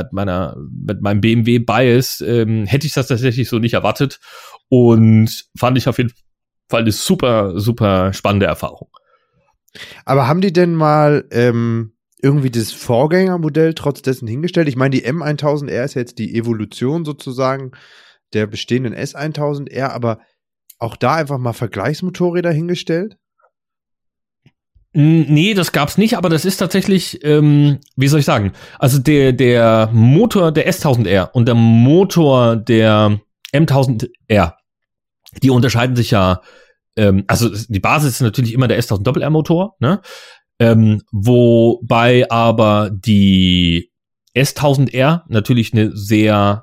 BMW-Bias hätte ich das tatsächlich so nicht erwartet, und fand ich auf jeden Fall eine super, super spannende Erfahrung. Aber haben die denn mal irgendwie das Vorgängermodell trotz dessen hingestellt? Ich meine, die M1000R ist jetzt die Evolution sozusagen der bestehenden S1000R, aber auch da einfach mal Vergleichsmotorräder hingestellt? Nee, das gab's nicht, aber das ist tatsächlich, wie soll ich sagen, also der Motor der S1000R und der Motor der M1000R, die unterscheiden sich ja, also die Basis ist natürlich immer der S1000 Doppel-R Motor, ne? Wobei aber die S1000R natürlich eine sehr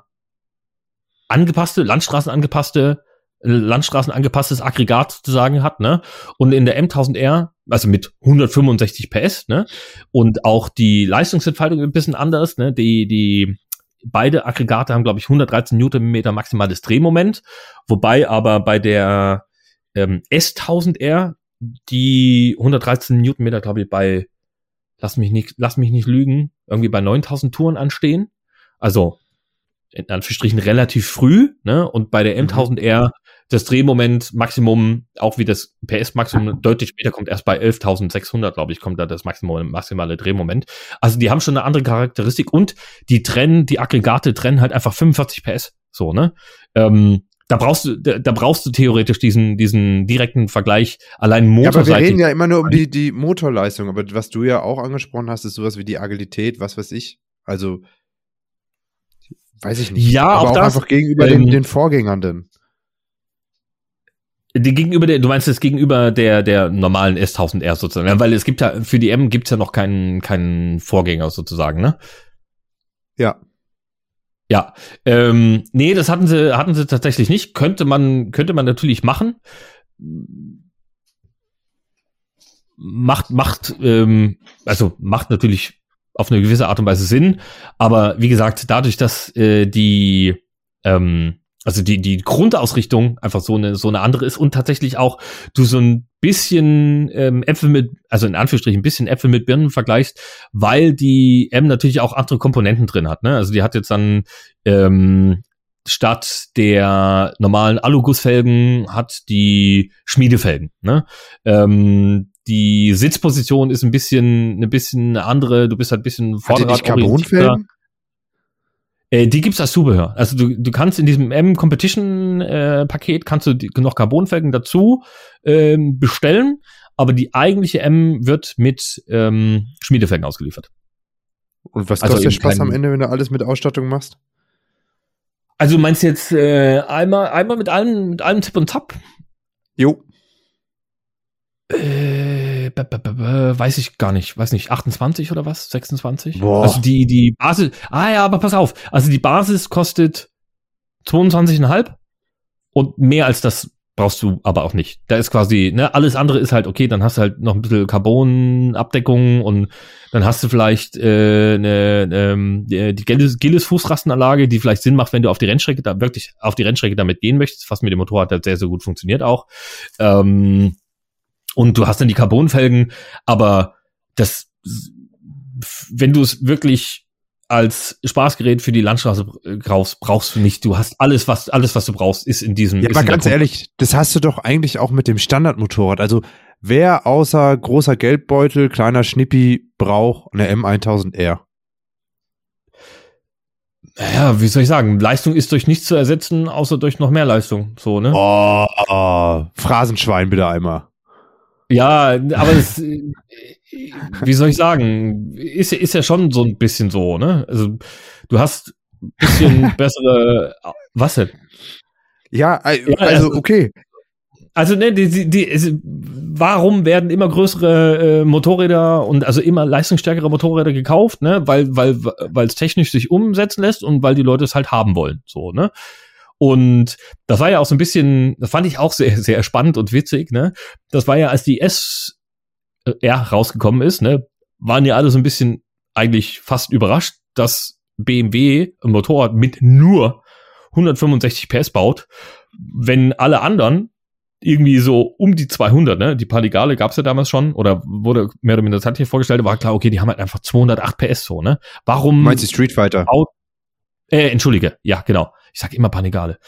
landstraßenangepasstes Aggregat sozusagen hat, ne? Und in der M1000R, also mit 165 PS, ne? Und auch die Leistungsentfaltung ein bisschen anders, ne? Beide Aggregate haben, glaube ich, 113 Newtonmeter maximales Drehmoment, wobei aber bei der S1000R die 113 Newtonmeter, glaube ich, bei, lass mich nicht lügen, irgendwie bei 9000 Touren anstehen. Also in Anführungsstrichen relativ früh, ne? Und bei der M1000R das Drehmoment Maximum, auch wie das PS-Maximum deutlich später kommt, erst bei 11.600, glaube ich, kommt da das maximale Drehmoment. Also die haben schon eine andere Charakteristik, und die Aggregate trennen halt einfach 45 PS, so, ne? Da brauchst du theoretisch diesen direkten Vergleich allein motorseitig. Ja, aber wir reden ja immer nur um die Motorleistung, aber was du ja auch angesprochen hast, ist sowas wie die Agilität, was weiß ich. Also weiß ich nicht. Ja, aber auch einfach gegenüber den Vorgängern denn. Du meinst es gegenüber der normalen S1000R sozusagen, weil es gibt ja, für die M gibt's ja noch keinen Vorgänger sozusagen, ne? Ja. Ja, nee, das hatten sie tatsächlich nicht. Könnte man natürlich machen. Macht natürlich auf eine gewisse Art und Weise Sinn, aber wie gesagt, dadurch, dass die Grundausrichtung einfach so eine andere ist, und tatsächlich auch du so ein bisschen Äpfel mit Birnen vergleichst, weil die M natürlich auch andere Komponenten drin hat, ne? Also die hat jetzt dann statt der normalen Alugussfelgen hat die Schmiedefelgen, ne? Die Sitzposition ist ein bisschen eine andere, du bist halt ein bisschen Vorderradorientierter. Die gibt's als Zubehör. Also du kannst in diesem M-Competition-Paket kannst du noch Carbonfelgen dazu bestellen, aber die eigentliche M wird mit Schmiedefelgen ausgeliefert. Und was kostet der Spaß am Ende, wenn du alles mit Ausstattung machst? Also du meinst jetzt einmal mit allem Zip und Zap? Jo. Weiß ich gar nicht. Weiß nicht, 28 oder was? 26? Boah. Also die Basis, ja, aber pass auf. Also die Basis kostet 22,5 und mehr als das brauchst du aber auch nicht. Da ist quasi, ne, alles andere ist halt okay, dann hast du halt noch ein bisschen Carbon-Abdeckung und dann hast du vielleicht die Gillis-Fußrastenanlage, die vielleicht Sinn macht, wenn du auf die Rennstrecke damit gehen möchtest, was mit dem Motorrad halt sehr, sehr gut funktioniert auch. Und du hast dann die Carbonfelgen, aber das, wenn du es wirklich als Spaßgerät für die Landstraße kaufst, brauchst du nicht. Du hast alles, was du brauchst, ist in diesem. Ja, aber ganz ehrlich, das hast du doch eigentlich auch mit dem Standardmotorrad. Also wer außer großer Geldbeutel, kleiner Schnippi braucht eine M1000R? Ja, wie soll ich sagen? Leistung ist durch nichts zu ersetzen, außer durch noch mehr Leistung. So, ne? Oh, Phrasenschwein bitte einmal. Ja, aber das, wie soll ich sagen, ist ja schon so ein bisschen so, ne? Also du hast ein bisschen bessere, was denn? Ja, also okay. Also ne, warum werden immer größere Motorräder und also immer leistungsstärkere Motorräder gekauft, ne? Weil es technisch sich umsetzen lässt und weil die Leute es halt haben wollen, so, ne? Und das war ja auch so ein bisschen, das fand ich auch sehr, sehr spannend und witzig, ne? Das war ja, als die SR rausgekommen ist, ne, waren ja alle so ein bisschen eigentlich fast überrascht, dass BMW ein Motorrad mit nur 165 PS baut, wenn alle anderen irgendwie so um die 200, ne? Die Panigale gab's ja damals schon oder wurde mehr oder minder zeitlich vorgestellt, war klar, okay, die haben halt einfach 208 PS so, ne? Warum? Meinst du Street Fighter? Entschuldige, ja, genau. Ich sag immer Panigale.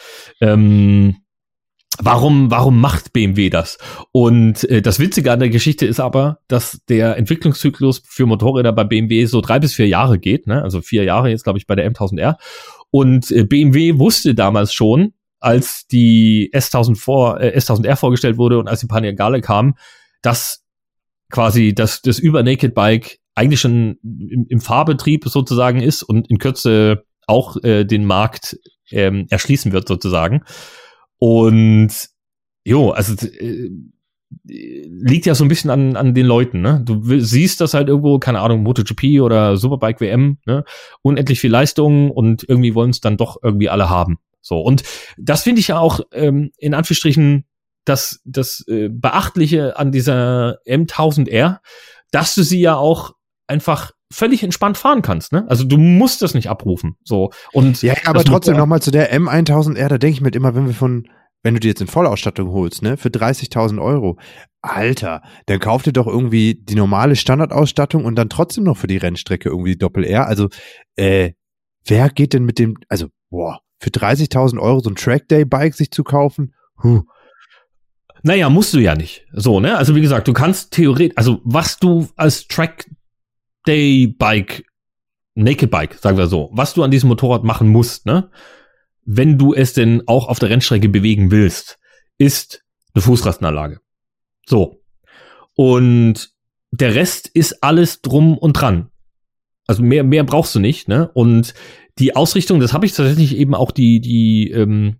Warum macht BMW das? Und das Witzige an der Geschichte ist aber, dass der Entwicklungszyklus für Motorräder bei BMW so 3 bis 4 Jahre geht, ne? Also 4 Jahre jetzt, glaube ich, bei der M1000R. Und BMW wusste damals schon, als die S1000R vorgestellt wurde und als die Panigale kam, dass quasi das Über-Naked Bike eigentlich schon im Fahrbetrieb sozusagen ist und in Kürze auch den Markt erschließen wird sozusagen. Und also liegt ja so ein bisschen an den Leuten, ne? Du siehst das halt irgendwo, keine Ahnung, MotoGP oder Superbike WM, ne? Unendlich viel Leistung und irgendwie wollen es dann doch irgendwie alle haben. So, und das finde ich ja auch in Anführungsstrichen das Beachtliche an dieser M1000R, dass du sie ja auch einfach völlig entspannt fahren kannst, ne? Also du musst das nicht abrufen, so. Und ja, aber trotzdem nochmal zu der M1000R, da denke ich mir immer, wenn du dir jetzt in Vollausstattung holst, ne, für 30.000 €, Alter, dann kauf dir doch irgendwie die normale Standardausstattung und dann trotzdem noch für die Rennstrecke irgendwie Doppel-R. Also, wer geht denn mit dem, also, für 30.000 € so ein Trackday-Bike sich zu kaufen? Naja, musst du ja nicht. So, ne? Also wie gesagt, du kannst theoretisch, also was du als Trackday-Bike, Naked Bike, sagen wir so, was du an diesem Motorrad machen musst, ne? Wenn du es denn auch auf der Rennstrecke bewegen willst, ist eine Fußrastenanlage. So. Und der Rest ist alles drum und dran. Also mehr brauchst du nicht, ne? Und die Ausrichtung, das habe ich tatsächlich eben auch die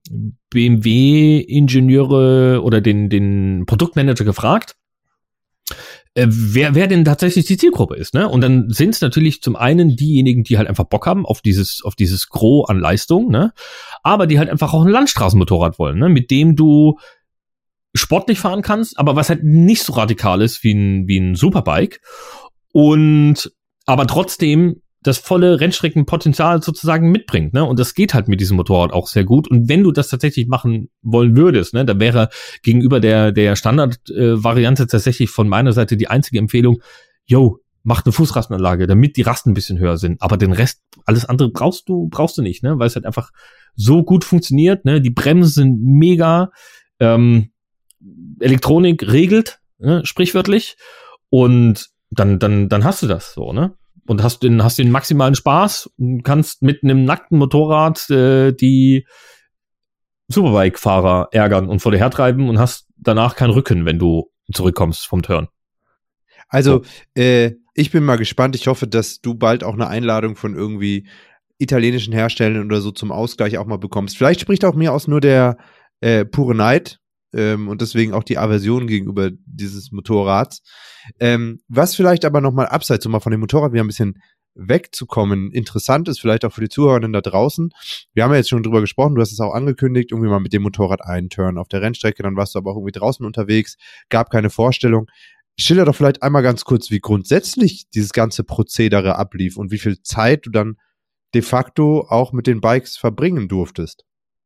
BMW-Ingenieure oder den Produktmanager gefragt, wer denn tatsächlich die Zielgruppe ist, ne? Und dann sind es natürlich zum einen diejenigen, die halt einfach Bock haben auf dieses Gros an Leistung, ne? Aber die halt einfach auch ein Landstraßenmotorrad wollen, ne? Mit dem du sportlich fahren kannst, aber was halt nicht so radikal ist wie ein Superbike und aber trotzdem das volle Rennstreckenpotenzial sozusagen mitbringt, ne? Und das geht halt mit diesem Motorrad auch sehr gut. Und wenn du das tatsächlich machen wollen würdest, ne, dann wäre gegenüber der Standard-Variante tatsächlich von meiner Seite die einzige Empfehlung, macht eine Fußrastenanlage, damit die Rasten ein bisschen höher sind. Aber den Rest, alles andere brauchst du nicht, ne? Weil es halt einfach so gut funktioniert, ne? Die Bremsen sind mega, Elektronik regelt, ne? Sprichwörtlich. Und dann hast du das so, ne? Und hast den maximalen Spaß und kannst mit einem nackten Motorrad die Superbike-Fahrer ärgern und vor dir hertreiben und hast danach keinen Rücken, wenn du zurückkommst vom Turn. Also, ich bin mal gespannt. Ich hoffe, dass du bald auch eine Einladung von irgendwie italienischen Herstellern oder so zum Ausgleich auch mal bekommst. Vielleicht spricht auch mir aus nur der pure Neid und deswegen auch die Aversion gegenüber dieses Motorrads. Was vielleicht aber nochmal abseits so mal von dem Motorrad wieder ein bisschen wegzukommen interessant ist, vielleicht auch für die Zuhörerinnen da draußen. Wir haben ja jetzt schon drüber gesprochen, du hast es auch angekündigt, irgendwie mal mit dem Motorrad einen Turn auf der Rennstrecke, dann warst du aber auch irgendwie draußen unterwegs, gab keine Vorstellung. Schilder doch vielleicht einmal ganz kurz, wie grundsätzlich dieses ganze Prozedere ablief und wie viel Zeit du dann de facto auch mit den Bikes verbringen durftest.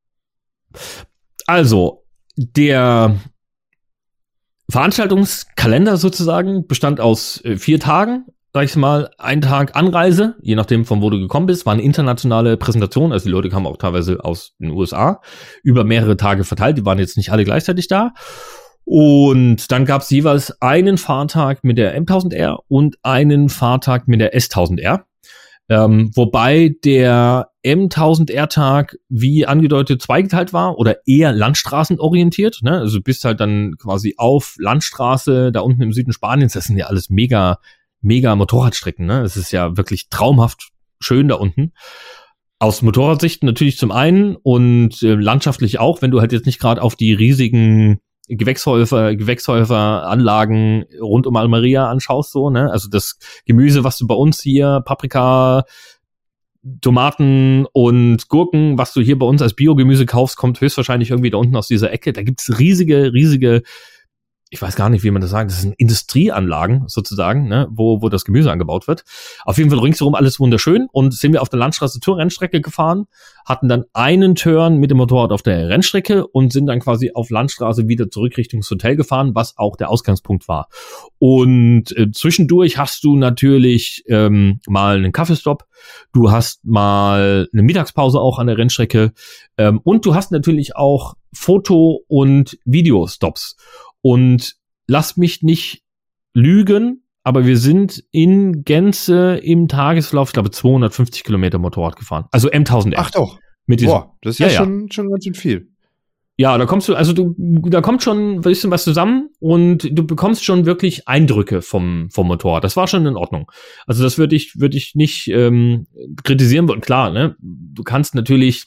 Also, der Veranstaltungskalender sozusagen bestand aus 4 Tagen, sag ich mal, ein Tag Anreise, je nachdem von wo du gekommen bist, war eine internationale Präsentation, also die Leute kamen auch teilweise aus den USA, über mehrere Tage verteilt, die waren jetzt nicht alle gleichzeitig da. Und dann gab es jeweils einen Fahrtag mit der M1000R und einen Fahrtag mit der S1000R. Wobei der M1000R-Tag, wie angedeutet, zweigeteilt war oder eher landstraßenorientiert. Ne? Also du bist halt dann quasi auf Landstraße da unten im Süden Spaniens. Das sind ja alles mega Motorradstrecken. Ne? Es ist ja wirklich traumhaft schön da unten. Aus Motorradsicht natürlich zum einen und landschaftlich auch, wenn du halt jetzt nicht gerade auf die riesigen Gewächshäufer-Anlagen rund um Almeria anschaust, so, ne? Also das Gemüse, was du bei uns hier, Paprika, Tomaten und Gurken, was du hier bei uns als Biogemüse kaufst, kommt höchstwahrscheinlich irgendwie da unten aus dieser Ecke. Da gibt's riesige, ich weiß gar nicht, wie man das sagt, das sind Industrieanlagen sozusagen, ne, wo das Gemüse angebaut wird. Auf jeden Fall ringsherum alles wunderschön und sind wir auf der Landstraße zur Rennstrecke gefahren, hatten dann einen Turn mit dem Motorrad auf der Rennstrecke und sind dann quasi auf Landstraße wieder zurück Richtung Hotel gefahren, was auch der Ausgangspunkt war. Und zwischendurch hast du natürlich mal einen Kaffeestopp, du hast mal eine Mittagspause auch an der Rennstrecke und du hast natürlich auch Foto- und Videostops. Und lass mich nicht lügen, aber wir sind in Gänze im Tageslauf, ich glaube, 250 Kilometer Motorrad gefahren. Also M1000R. Ach doch. Mit diesem, boah, das ist ja schon ganz schön viel. Ja, da kommt schon ein bisschen was zusammen und du bekommst schon wirklich Eindrücke vom Motorrad. Das war schon in Ordnung. Also das würde ich nicht kritisieren wollen. Klar, ne? Du kannst natürlich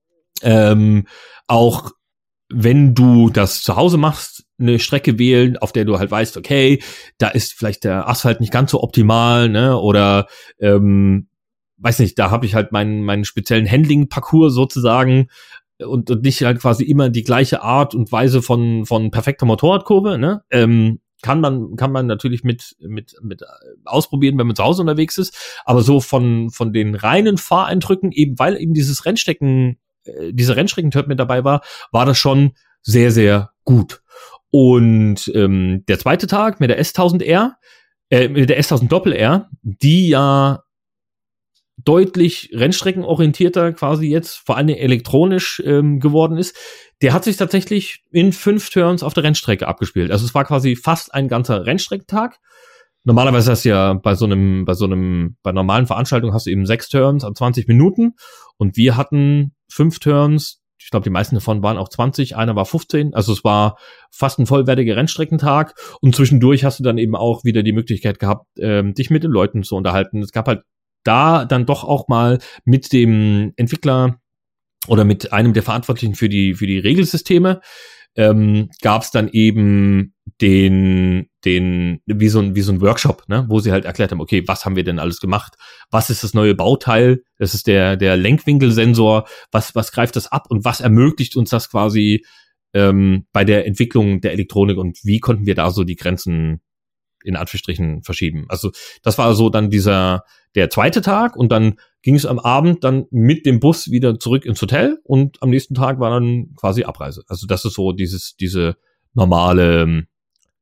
auch, wenn du das zu Hause machst, eine Strecke wählen, auf der du halt weißt, okay, da ist vielleicht der Asphalt nicht ganz so optimal, ne, oder weiß nicht, da habe ich halt meinen speziellen Handling-Parcours sozusagen und nicht halt quasi immer die gleiche Art und Weise von perfekter Motorradkurve, ne, kann man natürlich mit ausprobieren, wenn man zu Hause unterwegs ist, aber so von den reinen Fahreindrücken, eben weil eben diese Rennstrecken-Turn mit dabei war das schon sehr, sehr gut. Und der zweite Tag mit der S1000R, mit der S1000 Doppel-R, die ja deutlich rennstreckenorientierter quasi jetzt, vor allem elektronisch geworden ist, der hat sich tatsächlich in 5 Turns auf der Rennstrecke abgespielt. Also es war quasi fast ein ganzer Rennstreckentag. Normalerweise hast du ja bei normalen Veranstaltungen hast du eben 6 Turns an 20 Minuten und wir hatten 5 Turns. Ich glaube, die meisten davon waren auch 20, einer war 15. Also es war fast ein vollwertiger Rennstreckentag. Und zwischendurch hast du dann eben auch wieder die Möglichkeit gehabt, dich mit den Leuten zu unterhalten. Es gab halt da dann doch auch mal mit dem Entwickler oder mit einem der Verantwortlichen für die Regelsysteme gab es dann eben den wie so ein Workshop, ne, wo sie halt erklärt haben, okay, was haben wir denn alles gemacht? Was ist das neue Bauteil? Das ist der Lenkwinkelsensor. Was greift das ab und was ermöglicht uns das quasi bei der Entwicklung der Elektronik und wie konnten wir da so die Grenzen in Anführungsstrichen verschieben? Also das war so dann der zweite Tag und dann ging es am Abend dann mit dem Bus wieder zurück ins Hotel und am nächsten Tag war dann quasi Abreise. Also das ist so diese normale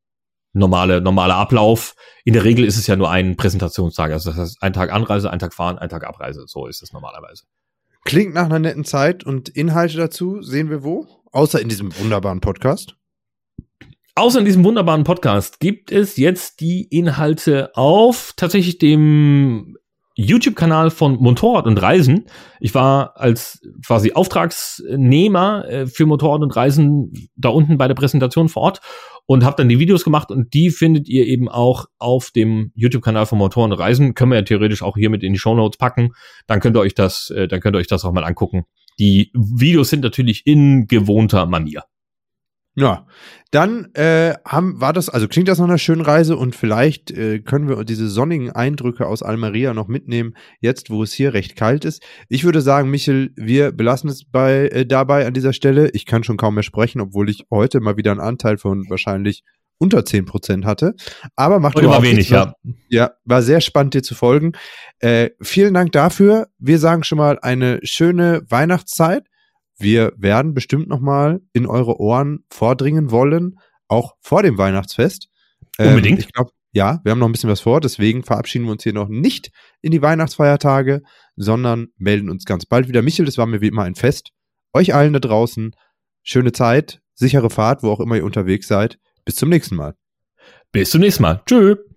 normaler Ablauf. In der Regel ist es ja nur ein Präsentationstag. Also das heißt, ein Tag Anreise, ein Tag Fahren, ein Tag Abreise. So ist es normalerweise. Klingt nach einer netten Zeit und Inhalte dazu sehen wir wo? Außer in diesem wunderbaren Podcast. Außer in diesem wunderbaren Podcast gibt es jetzt die Inhalte auf tatsächlich dem YouTube-Kanal von Motorrad und Reisen. Ich war als quasi Auftragsnehmer für Motorrad und Reisen da unten bei der Präsentation vor Ort und habe dann die Videos gemacht und die findet ihr eben auch auf dem YouTube-Kanal von Motorrad und Reisen. Können wir ja theoretisch auch hier mit in die Shownotes packen. Dann könnt ihr euch das auch mal angucken. Die Videos sind natürlich in gewohnter Manier. Ja, dann klingt das nach einer schönen Reise und vielleicht können wir diese sonnigen Eindrücke aus Almeria noch mitnehmen, jetzt wo es hier recht kalt ist. Ich würde sagen, Michel, wir belassen es dabei an dieser Stelle. Ich kann schon kaum mehr sprechen, obwohl ich heute mal wieder einen Anteil von wahrscheinlich unter 10% hatte. Aber macht heute war wenig, ja. Ja, war sehr spannend, dir zu folgen. Vielen Dank dafür. Wir sagen schon mal eine schöne Weihnachtszeit. Wir werden bestimmt nochmal in eure Ohren vordringen wollen, auch vor dem Weihnachtsfest. Unbedingt. Ich glaube, ja, wir haben noch ein bisschen was vor, deswegen verabschieden wir uns hier noch nicht in die Weihnachtsfeiertage, sondern melden uns ganz bald wieder. Michel, das war mir wie immer ein Fest. Euch allen da draußen, schöne Zeit, sichere Fahrt, wo auch immer ihr unterwegs seid. Bis zum nächsten Mal. Bis zum nächsten Mal. Tschö.